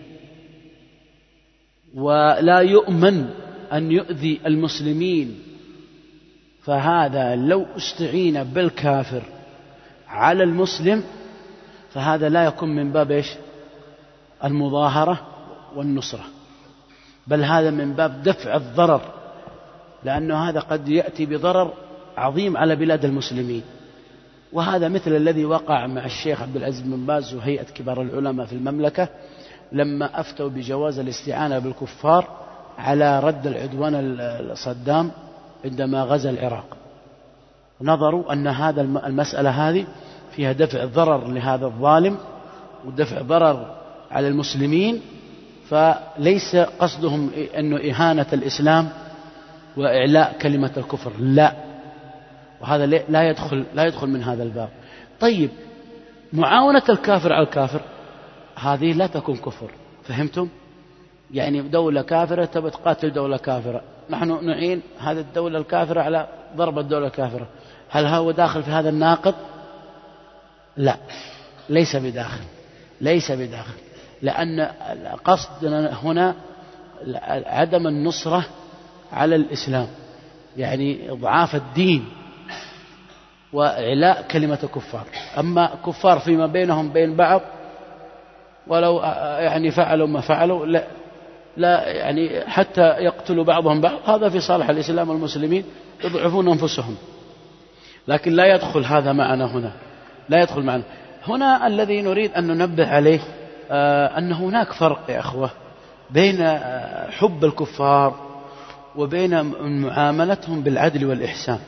ولا يؤمن أن يؤذي المسلمين، فهذا لو استعين بالكافر على المسلم فهذا لا يكون من باب إيش؟ المظاهرة والنصرة، بل هذا من باب دفع الضرر، لأنه هذا قد يأتي بضرر عظيم على بلاد المسلمين. وهذا مثل الذي وقع مع الشيخ عبد العزيز بن باز وهيئة كبار العلماء في المملكة لما أفتوا بجواز الاستعانة بالكفار على رد العدوان صدام عندما غزا العراق. نظروا أن هذا المسألة هذه فيها دفع ضرر لهذا الظالم ودفع ضرر على المسلمين، فليس قصدهم أنه إهانة الإسلام وإعلاء كلمة الكفر، لا، وهذا لا يدخل لا يدخل من هذا الباب. طيب، معاونة الكافر على الكافر هذه لا تكون كفر، فهمتم؟ يعني دولة كافرة تبي تقاتل دولة كافرة، نحن نعين هذه الدولة الكافرة على ضرب الدولة الكافرة، هل هو داخل في هذا الناقض؟ لا، ليس بداخل، ليس بداخل، لأن قصدنا هنا عدم النصرة على الإسلام، يعني إضعاف الدين وإعلاء كلمة الكفار. أما كفار فيما بينهم بين بعض ولو يعني فعلوا ما فعلوا لا, لا يعني حتى يقتلوا بعضهم بعض، هذا في صالح الإسلام والمسلمين، يضعفون أنفسهم، لكن لا يدخل هذا معنا هنا، لا يدخل معنا هنا. الذي نريد أن ننبه عليه آه أن هناك فرق يا أخوة بين آه حب الكفار وبين معاملتهم بالعدل والإحسان.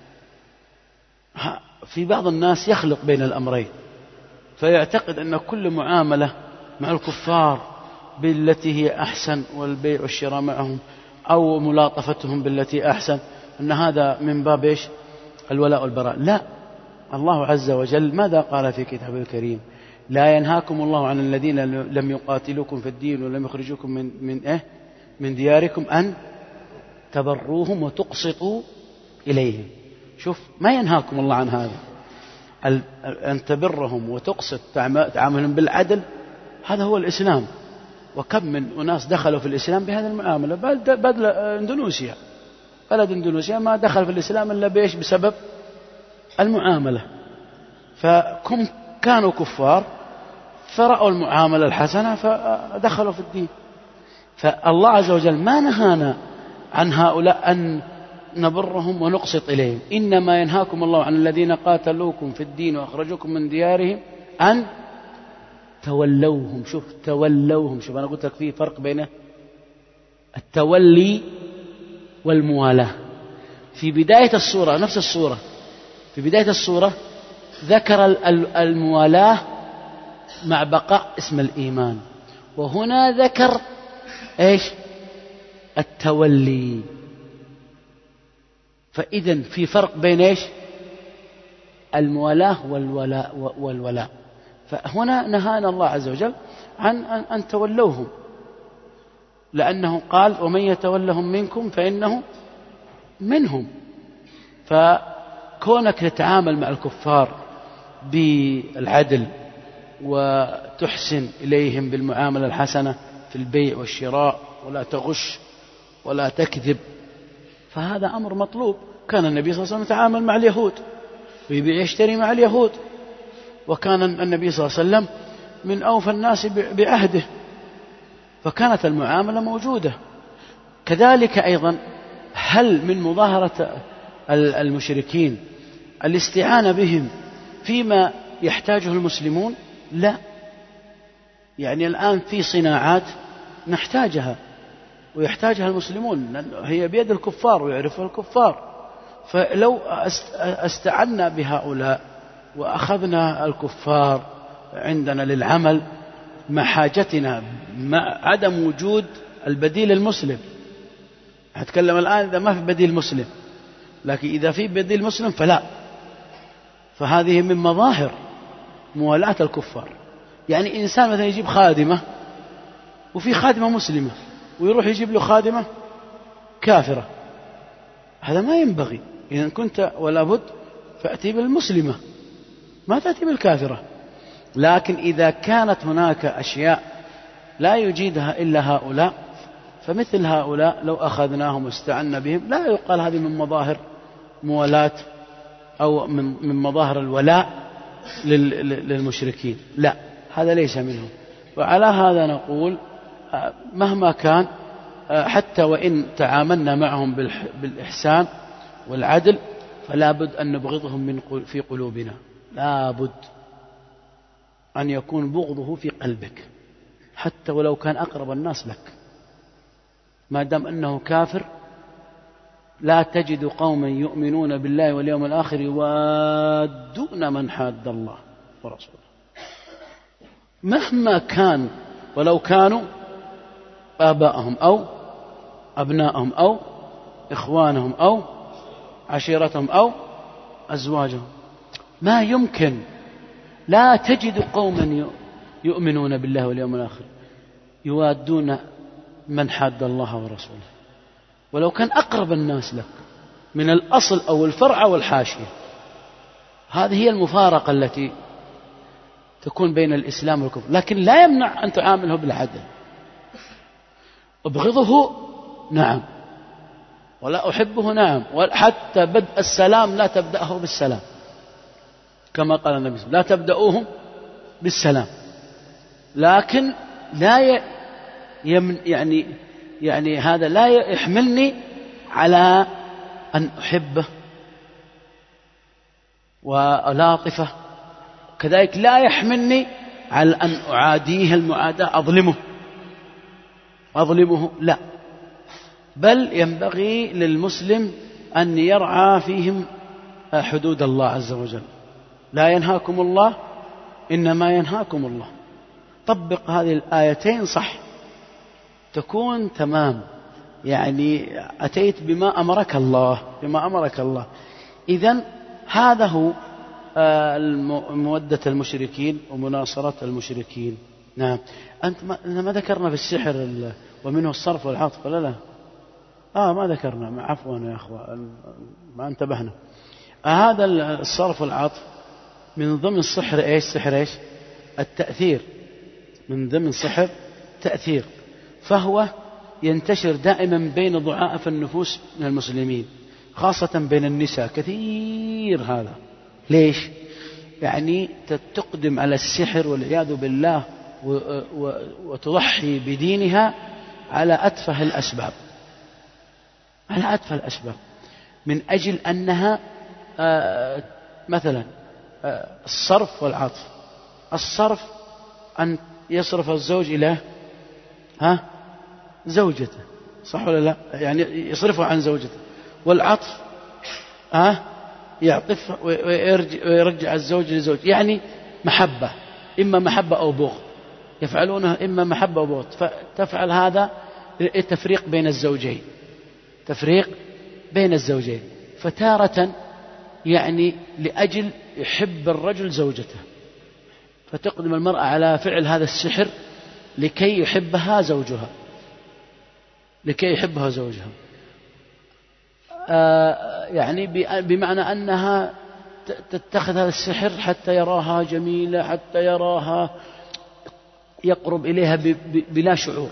في بعض الناس يخلط بين الأمرين، فيعتقد أن كل معاملة مع الكفار بالتي هي أحسن والبيع والشراء معهم أو ملاطفتهم بالتي أحسن أن هذا من باب إيش؟ الولاء والبراء. لا، الله عز وجل ماذا قال في كتابه الكريم؟ لا ينهاكم الله عن الذين لم يقاتلوكم في الدين ولم يخرجوكم من من إيه؟ من دياركم أن تبروهم وتقسطوا إليهم. شوف، ما ينهاكم الله عن هذا، أن تبرهم وتقسط تعاملهم بالعدل، هذا هو الإسلام. وكم من أناس دخلوا في الإسلام بهذه المعاملة، بلد إندونيسيا، بلد إندونيسيا ما دخل في الإسلام إلا بإيش؟ بسبب المعاملة. فكم كانوا كفار فرأوا المعاملة الحسنة فدخلوا في الدين. فالله عز وجل ما نهانا عن هؤلاء أن نبرهم ونقسط إليهم، إنما ينهاكم الله عن الذين قاتلوكم في الدين وأخرجوكم من ديارهم أن تولوهم. شوف، تولوهم. شوف، أنا قلت لك فيه فرق بين التولي والموالاة. في بداية السورة، نفس السورة، في بداية السورة ذكر الموالاة مع بقاء اسم الإيمان، وهنا ذكر إيش؟ التولي. فإذن في فرق بين إيش؟ الموالاة والولاء والولاء. فهنا نهانا الله عز وجل عن أن تولوهم، لأنه قال ومن يتولهم منكم فإنه منهم. فكونك تتعامل مع الكفار بالعدل وتحسن إليهم بالمعاملة الحسنة في البيع والشراء، ولا تغش ولا تكذب، فهذا أمر مطلوب. كان النبي صلى الله عليه وسلم يتعامل مع اليهود ويبيع يشتري مع اليهود، وكان النبي صلى الله عليه وسلم من أوفى الناس بعهده، فكانت المعاملة موجودة. كذلك أيضا هل من مظاهرة المشركين الاستعانة بهم فيما يحتاجه المسلمون؟ لا. يعني الآن في صناعات نحتاجها ويحتاجها المسلمون، هي بيد الكفار ويعرفها الكفار، فلو استعنا بهؤلاء وأخذنا الكفار عندنا للعمل مع حاجتنا، مع عدم وجود البديل المسلم. هتكلم الآن إذا ما في بديل مسلم، لكن إذا في بديل مسلم فلا. فهذه من مظاهر موالاة الكفار. يعني إنسان مثلا يجيب خادمة وفي خادمة مسلمة ويروح يجيب له خادمة كافرة، هذا ما ينبغي. إذا كنت ولا بد فأتي بالمسلمة، ما تأتي بالكافرة. لكن إذا كانت هناك أشياء لا يجيدها إلا هؤلاء، فمثل هؤلاء لو أخذناهم واستعنا بهم لا يقال هذه من مظاهر موالاة أو من من مظاهر الولاء للمشركين، لا، هذا ليس منهم. وعلى هذا نقول مهما كان، حتى وإن تعاملنا معهم بالإحسان والعدل، فلا بد أن نبغضهم من في قلوبنا، لا بد أن يكون بغضه في قلبك، حتى ولو كان أقرب الناس لك، ما دام أنه كافر. لا تجد قوما يؤمنون بالله واليوم الآخر يوادون من حاد الله ورسوله، مهما كان، ولو كانوا آباءهم أو أبناءهم أو إخوانهم أو عشيرتهم أو أزواجهم، ما يمكن. لا تجد قوما يؤمنون بالله واليوم الآخر يوادون من حاد الله ورسوله، ولو كان أقرب الناس لك من الأصل أو الفرع أو الحاشية. هذه هي المفارقة التي تكون بين الإسلام والكفر، لكن لا يمنع أن تعامله بالعدل. أبغضه نعم، ولا أحبه نعم، وحتى بدء السلام لا تبدأه بالسلام، كما قال النبي صلى الله عليه وسلم لا تبدأوهم بالسلام. لكن لا يمن يعني يعني هذا لا يحملني على أن أحبه وألاطفه، كذلك لا يحملني على أن أعاديه المعاداة، أظلمه أظلمه لا، بل ينبغي للمسلم أن يرعى فيهم حدود الله عز وجل. لا ينهاكم الله إنما ينهاكم الله. طبق هذه الآيتين صح، تكون تمام، يعني أتيت بما أمرك الله بما أمرك الله. إذن هذا هو مودة المشركين ومناصرة المشركين. نعم. أنت ما ذكرنا في السحر ومنه الصرف والعطف ولا لا؟ آه ما ذكرنا، عفوا يا أخوة ما انتبهنا. هذا الصرف والعطف من ضمن السحر إيش؟ سحر إيش؟ التأثير، من ضمن سحر تأثير، فهو ينتشر دائما بين ضعاف النفوس من المسلمين، خاصة بين النساء كثير. هذا ليش؟ يعني تقدم على السحر والعياذ بالله وتضحي بدينها على أتفه الأسباب، على أتفه الأسباب، من أجل أنها مثلا الصرف والعطف. الصرف أن يصرف الزوج إلى ها زوجته، صح ولا لا؟ يعني يصرفه عن زوجته. والعطف ها يعطف ويرجع الزوج لزوج، يعني محبة، إما محبة أو بغض، يفعلونها إما محبة أو بغض، فتفعل هذا التفريق بين الزوجين، تفريق بين الزوجين. فتارة يعني لأجل يحب الرجل زوجته، فتقدم المرأة على فعل هذا السحر لكي يحبها زوجها، لكي يحبها زوجها. آه يعني بمعنى أنها تتخذ هذا السحر حتى يراها جميلة، حتى يراها يقرب إليها بلا شعور،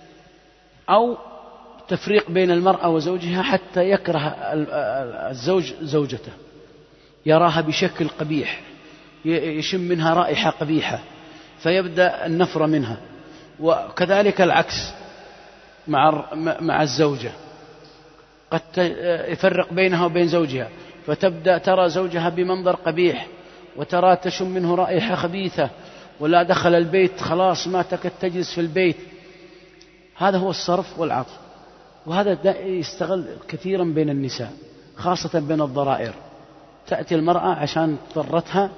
أو تفريق بين المرأة وزوجها حتى يكره الزوج زوجته، يراها بشكل قبيح، يشم منها رائحة قبيحة فيبدأ النفر منها. وكذلك العكس مع مع الزوجة، قد يفرق بينها وبين زوجها فتبدأ ترى زوجها بمنظر قبيح، وترى تشم منه رائحة خبيثة، ولا دخل البيت خلاص ما تكاد تجلس في البيت. هذا هو الصرف والعطف، وهذا يستغل كثيرا بين النساء خاصة بين الضرائر. تأتي المرأة عشان ضرتها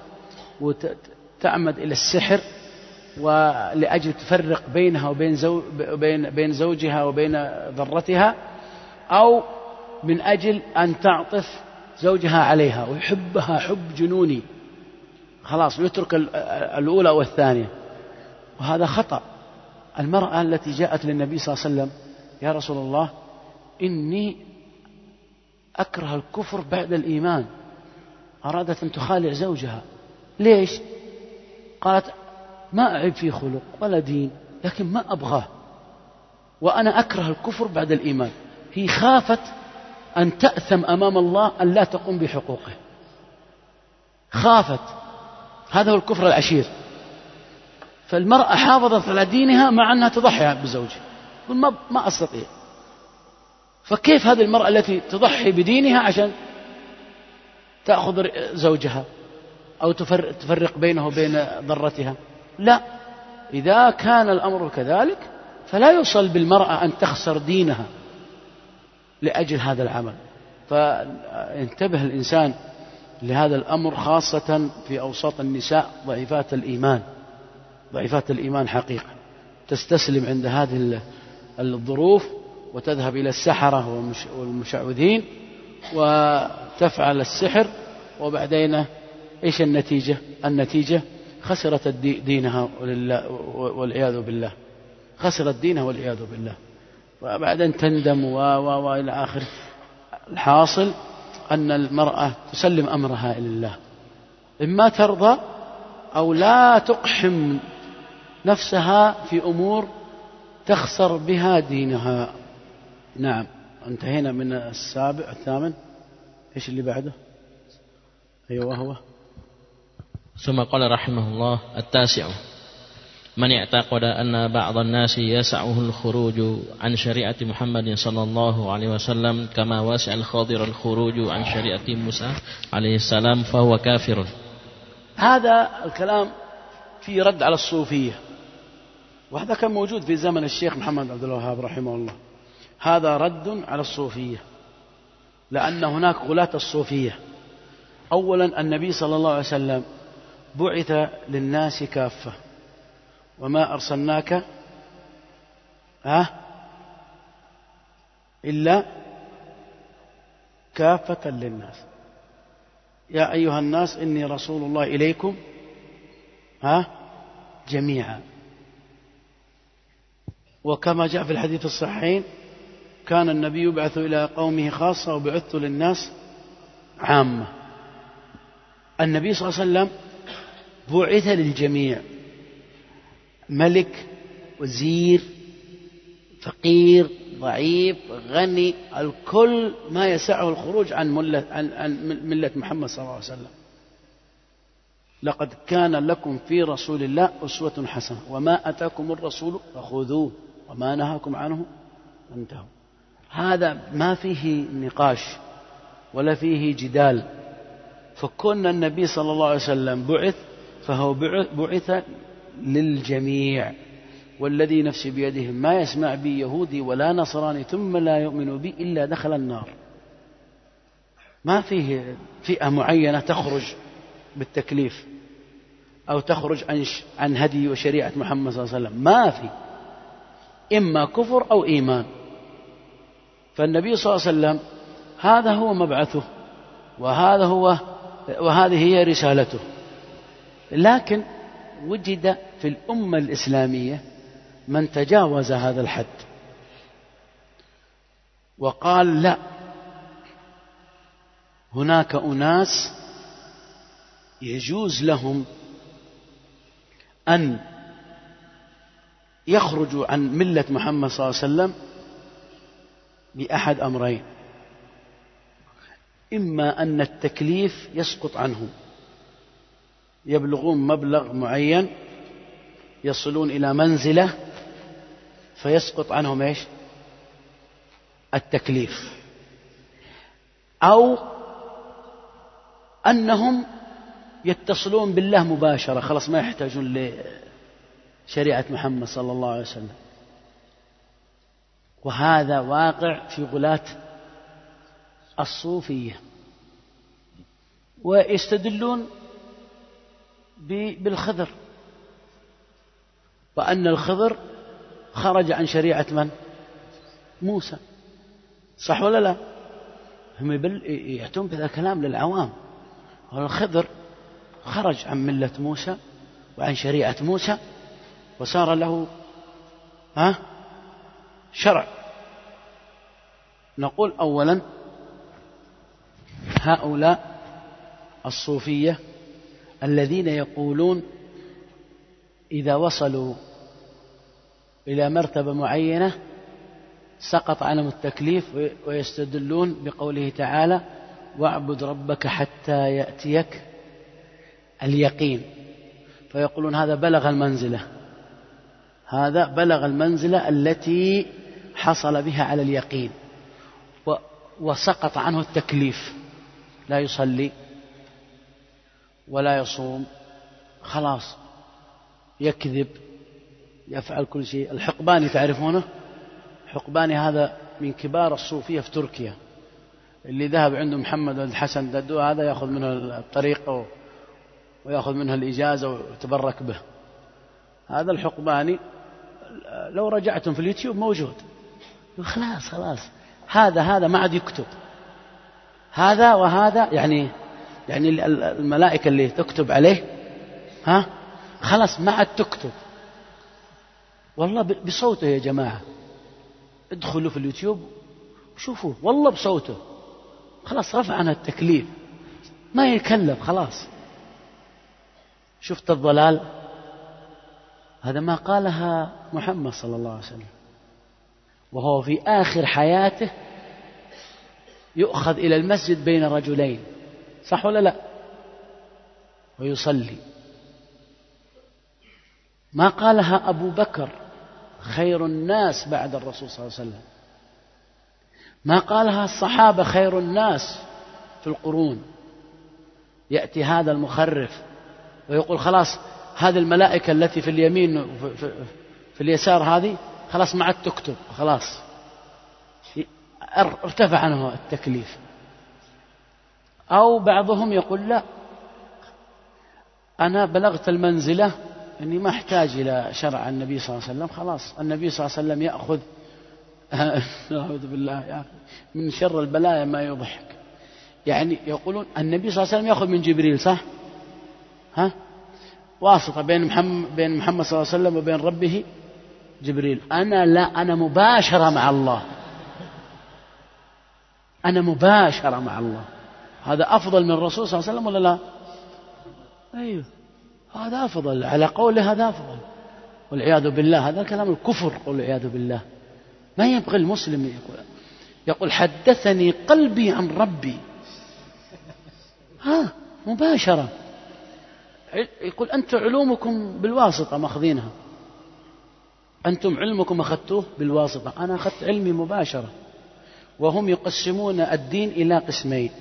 وتعمد إلى السحر، ولأجل تفرق بينها وبين زو بين بين زوجها وبين ضرتها، أو من أجل أن تعطف زوجها عليها ويحبها حب جنوني، خلاص يترك الأولى والثانية. وهذا خطأ. المرأة التي جاءت للنبي صلى الله عليه وسلم: يا رسول الله إني أكره الكفر بعد الإيمان، أرادت أن تخالع زوجها. ليش؟ قالت: ما أعيب في خلق ولا دين، لكن ما أبغاه، وأنا أكره الكفر بعد الإيمان. هي خافت أن تأثم أمام الله أن لا تقوم بحقوقه، خافت. هذا هو الكفر العشير. فالمرأة حافظت على دينها مع أنها تضحي بزوجها، ما ما أستطيع. فكيف هذه المرأة التي تضحي بدينها عشان تأخذ زوجها أو تفرق بينه وبين ضرتها؟ لا، إذا كان الأمر كذلك فلا يوصل بالمرأة أن تخسر دينها لأجل هذا العمل. فانتبه الإنسان لهذا الأمر، خاصة في أوساط النساء ضعيفات الإيمان، ضعيفات الإيمان حقيقة، تستسلم عند هذه الظروف وتذهب إلى السحرة والمشعوذين وتفعل السحر، وبعدين إيش النتيجة؟ النتيجة خسرت دينها والعياذ بالله، خسرت دينها والعياذ بالله، وبعدين تندم وإلى آخر. الحاصل أن المرأة تسلم أمرها إلى الله، إما ترضى أو لا تقحم نفسها في أمور تخسر بها دينها. نعم، انتهينا من السابع. الثامن إيش اللي بعده؟ أيوة هو. ثم قال رحمه الله: التاسع: من اعتقد أن بعض الناس يسعه الخروج عن شريعة محمد صلى الله عليه وسلم كما واسع الخضر الخروج عن شريعة موسى عليه السلام فهو كافر. هذا الكلام في رد على الصوفية، وهذا كان موجود في زمن الشيخ محمد عبد الوهاب رحمه الله. هذا رد على الصوفية، لأن هناك غلاة الصوفية. أولا، النبي صلى الله عليه وسلم بعث للناس كافة، وما أرسلناك ها إلا كافة للناس. يا أيها الناس إني رسول الله إليكم ها جميعا. وكما جاء في الحديث الصحيحين: كان النبي يبعث إلى قومه خاصة وبعثت للناس عامة. النبي صلى الله عليه وسلم بعث للجميع، ملك، وزير، فقير، ضعيف، غني، الكل ما يسعه الخروج عن ملة, عن, عن ملة محمد صلى الله عليه وسلم. لقد كان لكم في رسول الله أسوة حسنة، وما أتاكم الرسول فخذوه وما نهاكم عنه فانتهوا. هذا ما فيه نقاش ولا فيه جدال. فكون النبي صلى الله عليه وسلم بعث فهو بعث للجميع. والذي نفسي بيده ما يسمع بي يهودي ولا نصراني ثم لا يؤمن بي إلا دخل النار. ما فيه فئة معينة تخرج بالتكليف أو تخرج عن عن هدي وشريعة محمد صلى الله عليه وسلم، ما في، إما كفر أو إيمان. فالنبي صلى الله عليه وسلم هذا هو مبعثه، وهذا هو وهذه هي رسالته. لكن وجد في الأمة الإسلامية من تجاوز هذا الحد وقال: لا، هناك أناس يجوز لهم أن يخرج عن ملة محمد صلى الله عليه وسلم بأحد أمرين: إما أن التكليف يسقط عنهم، يبلغون مبلغ معين، يصلون إلى منزلة فيسقط عنهم إيش؟ التكليف، أو أنهم يتصلون بالله مباشرة، خلاص ما يحتاجون لشريعة محمد صلى الله عليه وسلم. وهذا واقع في غلاة الصوفية، ويستدلون بالخضر، وأن الخضر خرج عن شريعة من؟ موسى. صح ولا لا؟ هم يعتون بهذا الكلام للعوام. الخضر خرج عن ملة موسى وعن شريعة موسى وصار له ها شرع. نقول أولا هؤلاء الصوفية الذين يقولون إذا وصلوا إلى مرتبة معينة سقط عنهم التكليف، ويستدلون بقوله تعالى: واعبد ربك حتى يأتيك اليقين، فيقولون هذا بلغ المنزلة، هذا بلغ المنزلة التي حصل بها على اليقين وسقط عنه التكليف، لا يصلي ولا يصوم، خلاص يكذب، يفعل كل شيء. الحقباني تعرفونه؟ حقباني هذا من كبار الصوفية في تركيا، اللي ذهب عنده محمد الحسن ددو، هذا يأخذ منه الطريقة ويأخذ منه الإجازة ويتبرك به. هذا الحقباني لو رجعتم في اليوتيوب موجود. خلاص خلاص هذا هذا ما عاد يكتب، هذا وهذا يعني يعني الملائكة اللي تكتب عليه ها خلاص ما عاد تكتب. والله بصوته يا جماعة، ادخلوا في اليوتيوب وشوفوا، والله بصوته خلاص رفع عنها التكليف، ما يكلف خلاص. شفت الضلال؟ هذا ما قالها محمد صلى الله عليه وسلم، وهو في آخر حياته يؤخذ إلى المسجد بين رجلين، صح ولا لا؟ ويصلي. ما قالها أبو بكر خير الناس بعد الرسول صلى الله عليه وسلم، ما قالها الصحابة خير الناس في القرون. يأتي هذا المخرف ويقول خلاص هذه الملائكة التي في اليمين وفي في اليسار هذه خلاص ما عاد تكتب، خلاص ارتفع عنه التكليف. أو بعضهم يقول لا، أنا بلغت المنزلة أني ما أحتاج إلى شرع النبي صلى الله عليه وسلم، خلاص النبي صلى الله عليه وسلم يأخذ أعوذ بالله يعني من شر البلايا ما يضحك. يعني يقولون النبي صلى الله عليه وسلم يأخذ من جبريل، صح؟ ها؟ واسطة بين محمد, بين محمد صلى الله عليه وسلم وبين ربه جبريل. أنا لا، أنا مباشرة مع الله، أنا مباشرة مع الله. هذا أفضل من الرسول صلى الله عليه وسلم ولا لا؟ أيوه هذا أفضل، على قوله هذا أفضل، والعياذ بالله. هذا كلام الكفر والعياذ بالله. ما يبغي المسلم يقول, يقول حدثني قلبي عن ربي، ها مباشرة. يقول أنتم علومكم بالواسطة ماخذينها، أنتم علمكم أخذتوه بالواسطة، أنا أخذت علمي مباشرة. وهم يقسمون الدين إلى قسمين: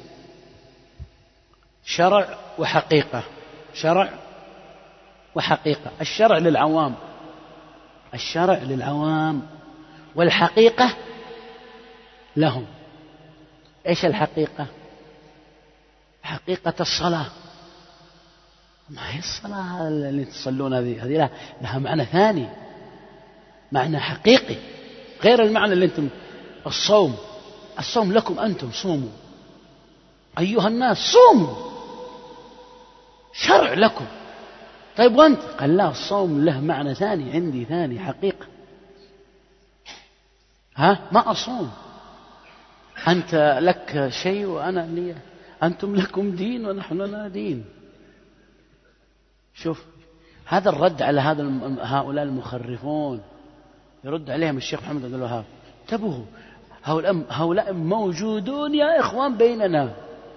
شرع وحقيقة. شرع وحقيقة. الشرع للعوام، الشرع للعوام، والحقيقة لهم. إيش الحقيقة؟ حقيقة الصلاة. ما هي الصلاة اللي تصلون هذه؟ هذه لها معنى ثاني، معنى حقيقي غير المعنى اللي أنتم. الصوم، الصوم لكم أنتم، صوموا أيها الناس، صوموا، شرع لكم. طيب وأنت؟ قال لا، الصوم له معنى ثاني عندي، ثاني حقيقة. ها ما أصوم، أنت لك شيء وأنا لي، أنتم لكم دين ونحن لنا دين. شوف هذا الرد على هذا هؤلاء المخرفون يرد عليهم الشيخ محمد عبد الوهاب: انتبهوا، هؤلاء موجودون يا إخوان بيننا،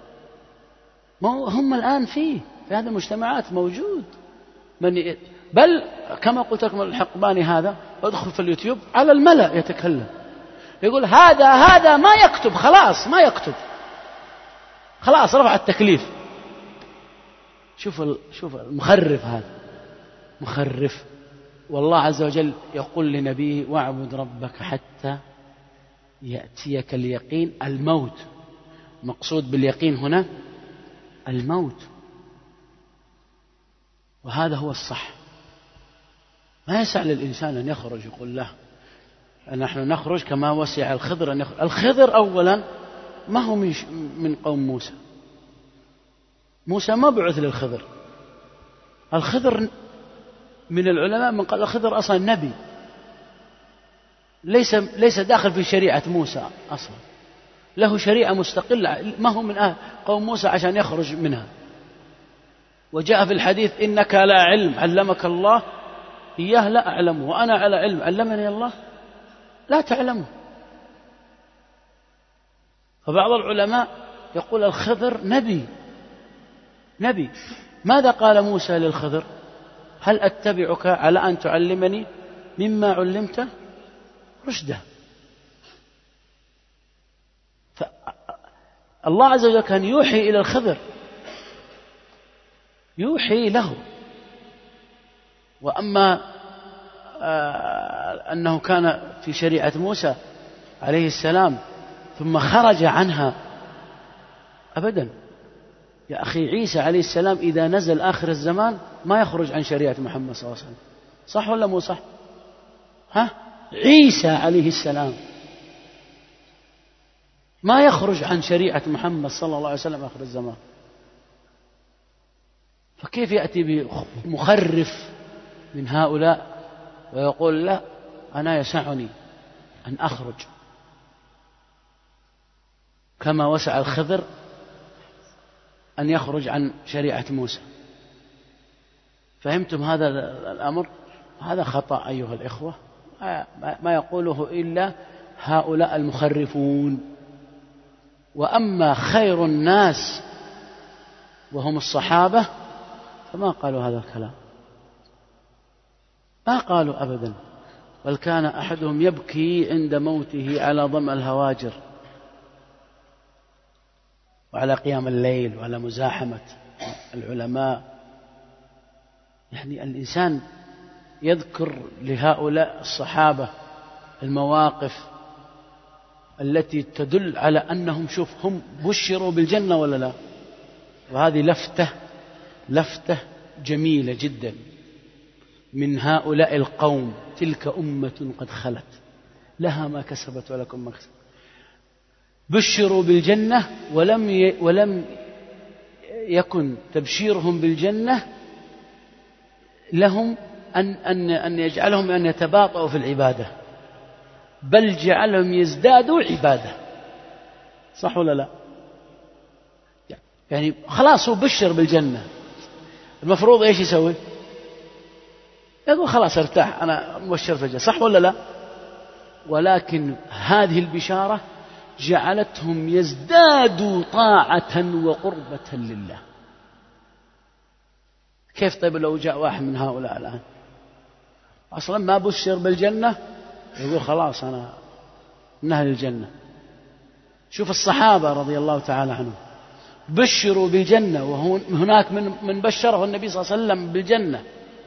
هم الآن فيه في هذه المجتمعات موجود من ي... بل كما قلت لكم الحقباني هذا ادخل في اليوتيوب على الملأ يتكلم، يقول هذا هذا ما يكتب، خلاص ما يكتب، خلاص رفع التكليف. شوف ال... شوف المخرف هذا، مخرف. والله عز وجل يقول لنبيه: واعبد ربك حتى يأتيك اليقين، الموت. مقصود باليقين هنا الموت، وهذا هو الصح. ما يسع للإنسان أن يخرج يقول له نحن نخرج كما وسع الخضر أن يخرج. الخضر أولا ما هو من قوم موسى، موسى ما بعث للخضر. الخضر من العلماء من قال الخضر أصلا نبي، ليس ليس داخل في شريعة موسى أصلا، له شريعة مستقلة، ما هو من قوم موسى عشان يخرج منها. وجاء في الحديث: إنك لا علم علمك الله إياه لا أعلمه، وأنا على علم علمني الله لا تعلمه. فبعض العلماء يقول الخضر نبي نبي ماذا قال موسى للخضر؟ هل أتبعك على أن تعلمني مما علمت رشدا؟ فالله عز وجل كان يوحي إلى الخضر، يوحي له. وأما أنه كان في شريعة موسى عليه السلام ثم خرج عنها أبدا. يا أخي عيسى عليه السلام إذا نزل آخر الزمان ما يخرج عن شريعة محمد صلى الله عليه وسلم، صح ولا مو صح؟ ها؟ عيسى عليه السلام ما يخرج عن شريعة محمد صلى الله عليه وسلم آخر الزمان. فكيف يأتي بمخرف من هؤلاء ويقول لا أنا يسعني أن أخرج كما وسع الخضر أن يخرج عن شريعة موسى؟ فهمتم هذا الأمر؟ هذا خطأ أيها الإخوة، ما يقوله إلا هؤلاء المخرفون. وأما خير الناس وهم الصحابة فما قالوا هذا الكلام، ما قالوا أبدا. بل كان أحدهم يبكي عند موته على ضمع الهواجر وعلى قيام الليل وعلى مزاحمة العلماء. يعني الإنسان يذكر لهؤلاء الصحابة المواقف التي تدل على أنهم شوف هم بشروا بالجنة ولا لا. وهذه لفتة لفتة جميلة جدا من هؤلاء القوم: تلك أمة قد خلت لها ما كسبت ولكم ما كسبت. بشروا بالجنة ولم ي... ولم يكن تبشيرهم بالجنة لهم أن أن أن يجعلهم أن يتباطؤوا في العبادة، بل جعلهم يزدادوا عبادة. صح ولا لا؟ يعني خلاص هو بشر بالجنة، المفروض إيش يسوي؟ يقول خلاص ارتاح أنا مبشر في الجنة، صح ولا لا؟ ولكن هذه البشارة جعلتهم يزدادوا طاعة وقربة لله. كيف طيب لو جاء واحد من هؤلاء الآن أصلا ما بشر بالجنة يقول خلاص أنا من أهل الجنة؟ شوف الصحابة رضي الله تعالى عنهم بشروا بالجنة، وهناك من من بشره النبي صلى الله عليه وسلم بالجنة،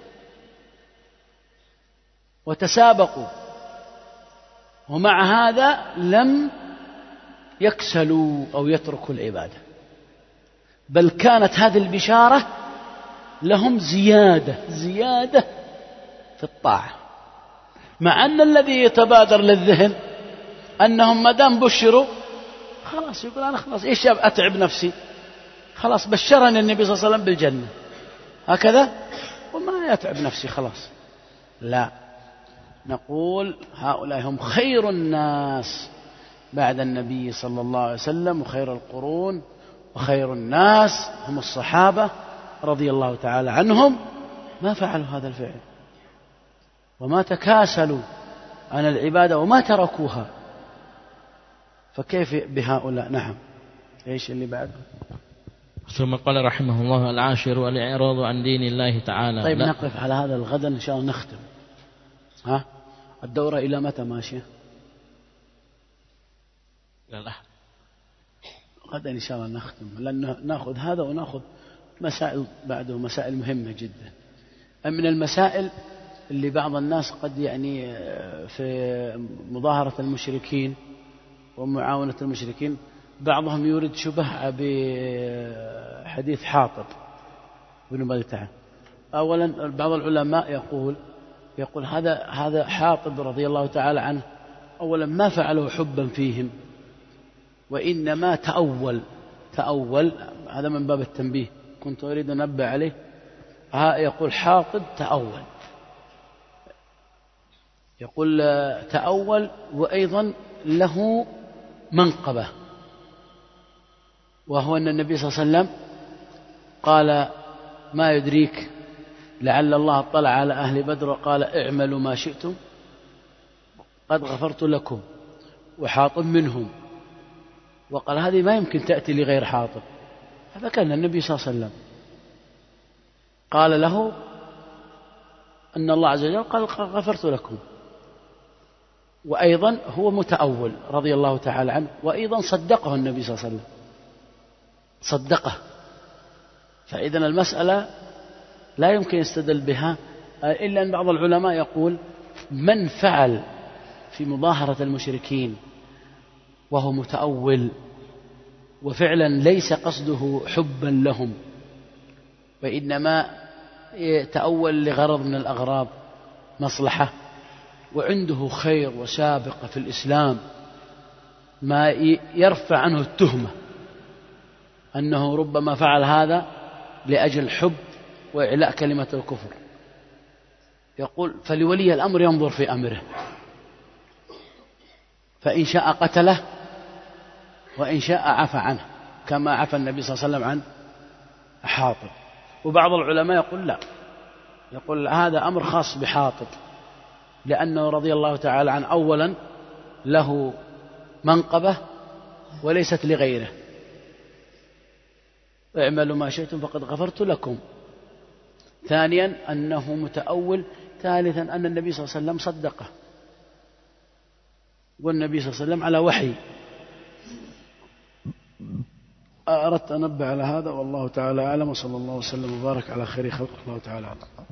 وتسابقوا، ومع هذا لم يكسلوا أو يتركوا العبادة، بل كانت هذه البشارة لهم زيادة زيادة في الطاعة. مع أن الذي يتبادر للذهن أنهم ما دام بشروا خلاص يقول أنا خلاص إيش أتعب نفسي، خلاص بشرني النبي صلى الله عليه وسلم بالجنة هكذا وما يتعب نفسي خلاص. لا، نقول هؤلاء هم خير الناس بعد النبي صلى الله عليه وسلم، وخير القرون، وخير الناس هم الصحابة رضي الله تعالى عنهم. ما فعلوا هذا الفعل وما تكاسلوا عن العبادة وما تركوها، فكيف بهؤلاء؟ نعم. إيش اللي بعده؟ ثم قال رحمه الله: العاشر الإعراض عن دين الله تعالى. طيب لا. نقف على هذا الغدا إن شاء الله نختم. ها الدورة إلى متى ماشية؟ لا لا غدا إن شاء الله نختم، لأن نأخذ هذا ونأخذ مسائل بعده، مسائل مهمة جدا. من المسائل اللي بعض الناس قد يعني في مظاهرة المشركين ومعاونة المشركين بعضهم يريد شبه بحديث حاطب بن بلتعة. أولا بعض العلماء يقول يقول هذا هذا حاطب رضي الله تعالى عنه أولا ما فعله حبا فيهم، وإنما تأول تأول هذا من باب التنبيه، كنت أريد أن أنبه عليه. ها يقول حاطب تأول، يقول تأول، وأيضا له منقبة، وهو أن النبي صلى الله عليه وسلم قال: ما يدريك لعل الله اطلع على أهل بدر وقال: اعملوا ما شئتم قد غفرت لكم، وحاطب منهم. وقال هذه ما يمكن تأتي لغير حاطب. فكان النبي صلى الله عليه وسلم قال له أن الله عز وجل قال: غفرت لكم. وأيضا هو متأول رضي الله تعالى عنه، وأيضا صدقه النبي صلى الله عليه وسلم، صدقه. فإذن المسألة لا يمكن يستدل بها إلا أن بعض العلماء يقول: من فعل في مظاهرة المشركين وهو متأول وفعلا ليس قصده حبا لهم، وإنما يتأول لغرض من الأغراض، مصلحة، وعنده خير وسابقة في الإسلام، ما يرفع عنه التهمة أنه ربما فعل هذا لأجل حب وإعلاء كلمة الكفر، يقول: فلولي الأمر ينظر في أمره، فإن شاء قتله وإن شاء عفى عنه، كما عفى النبي صلى الله عليه وسلم عن حاطب. وبعض العلماء يقول لا، يقول هذا أمر خاص بحاطب، لأنه رضي الله تعالى عنه أولا له منقبة وليست لغيره، اعملوا ما شئتم فقد غفرت لكم. ثانيا أنه متأول. ثالثا أن النبي صلى الله عليه وسلم صدقه، والنبي صلى الله عليه وسلم على وحي. أردت أن أنبه على هذا، والله تعالى أعلم، وصلى الله وسلم وبارك على خير خلق الله تعالى.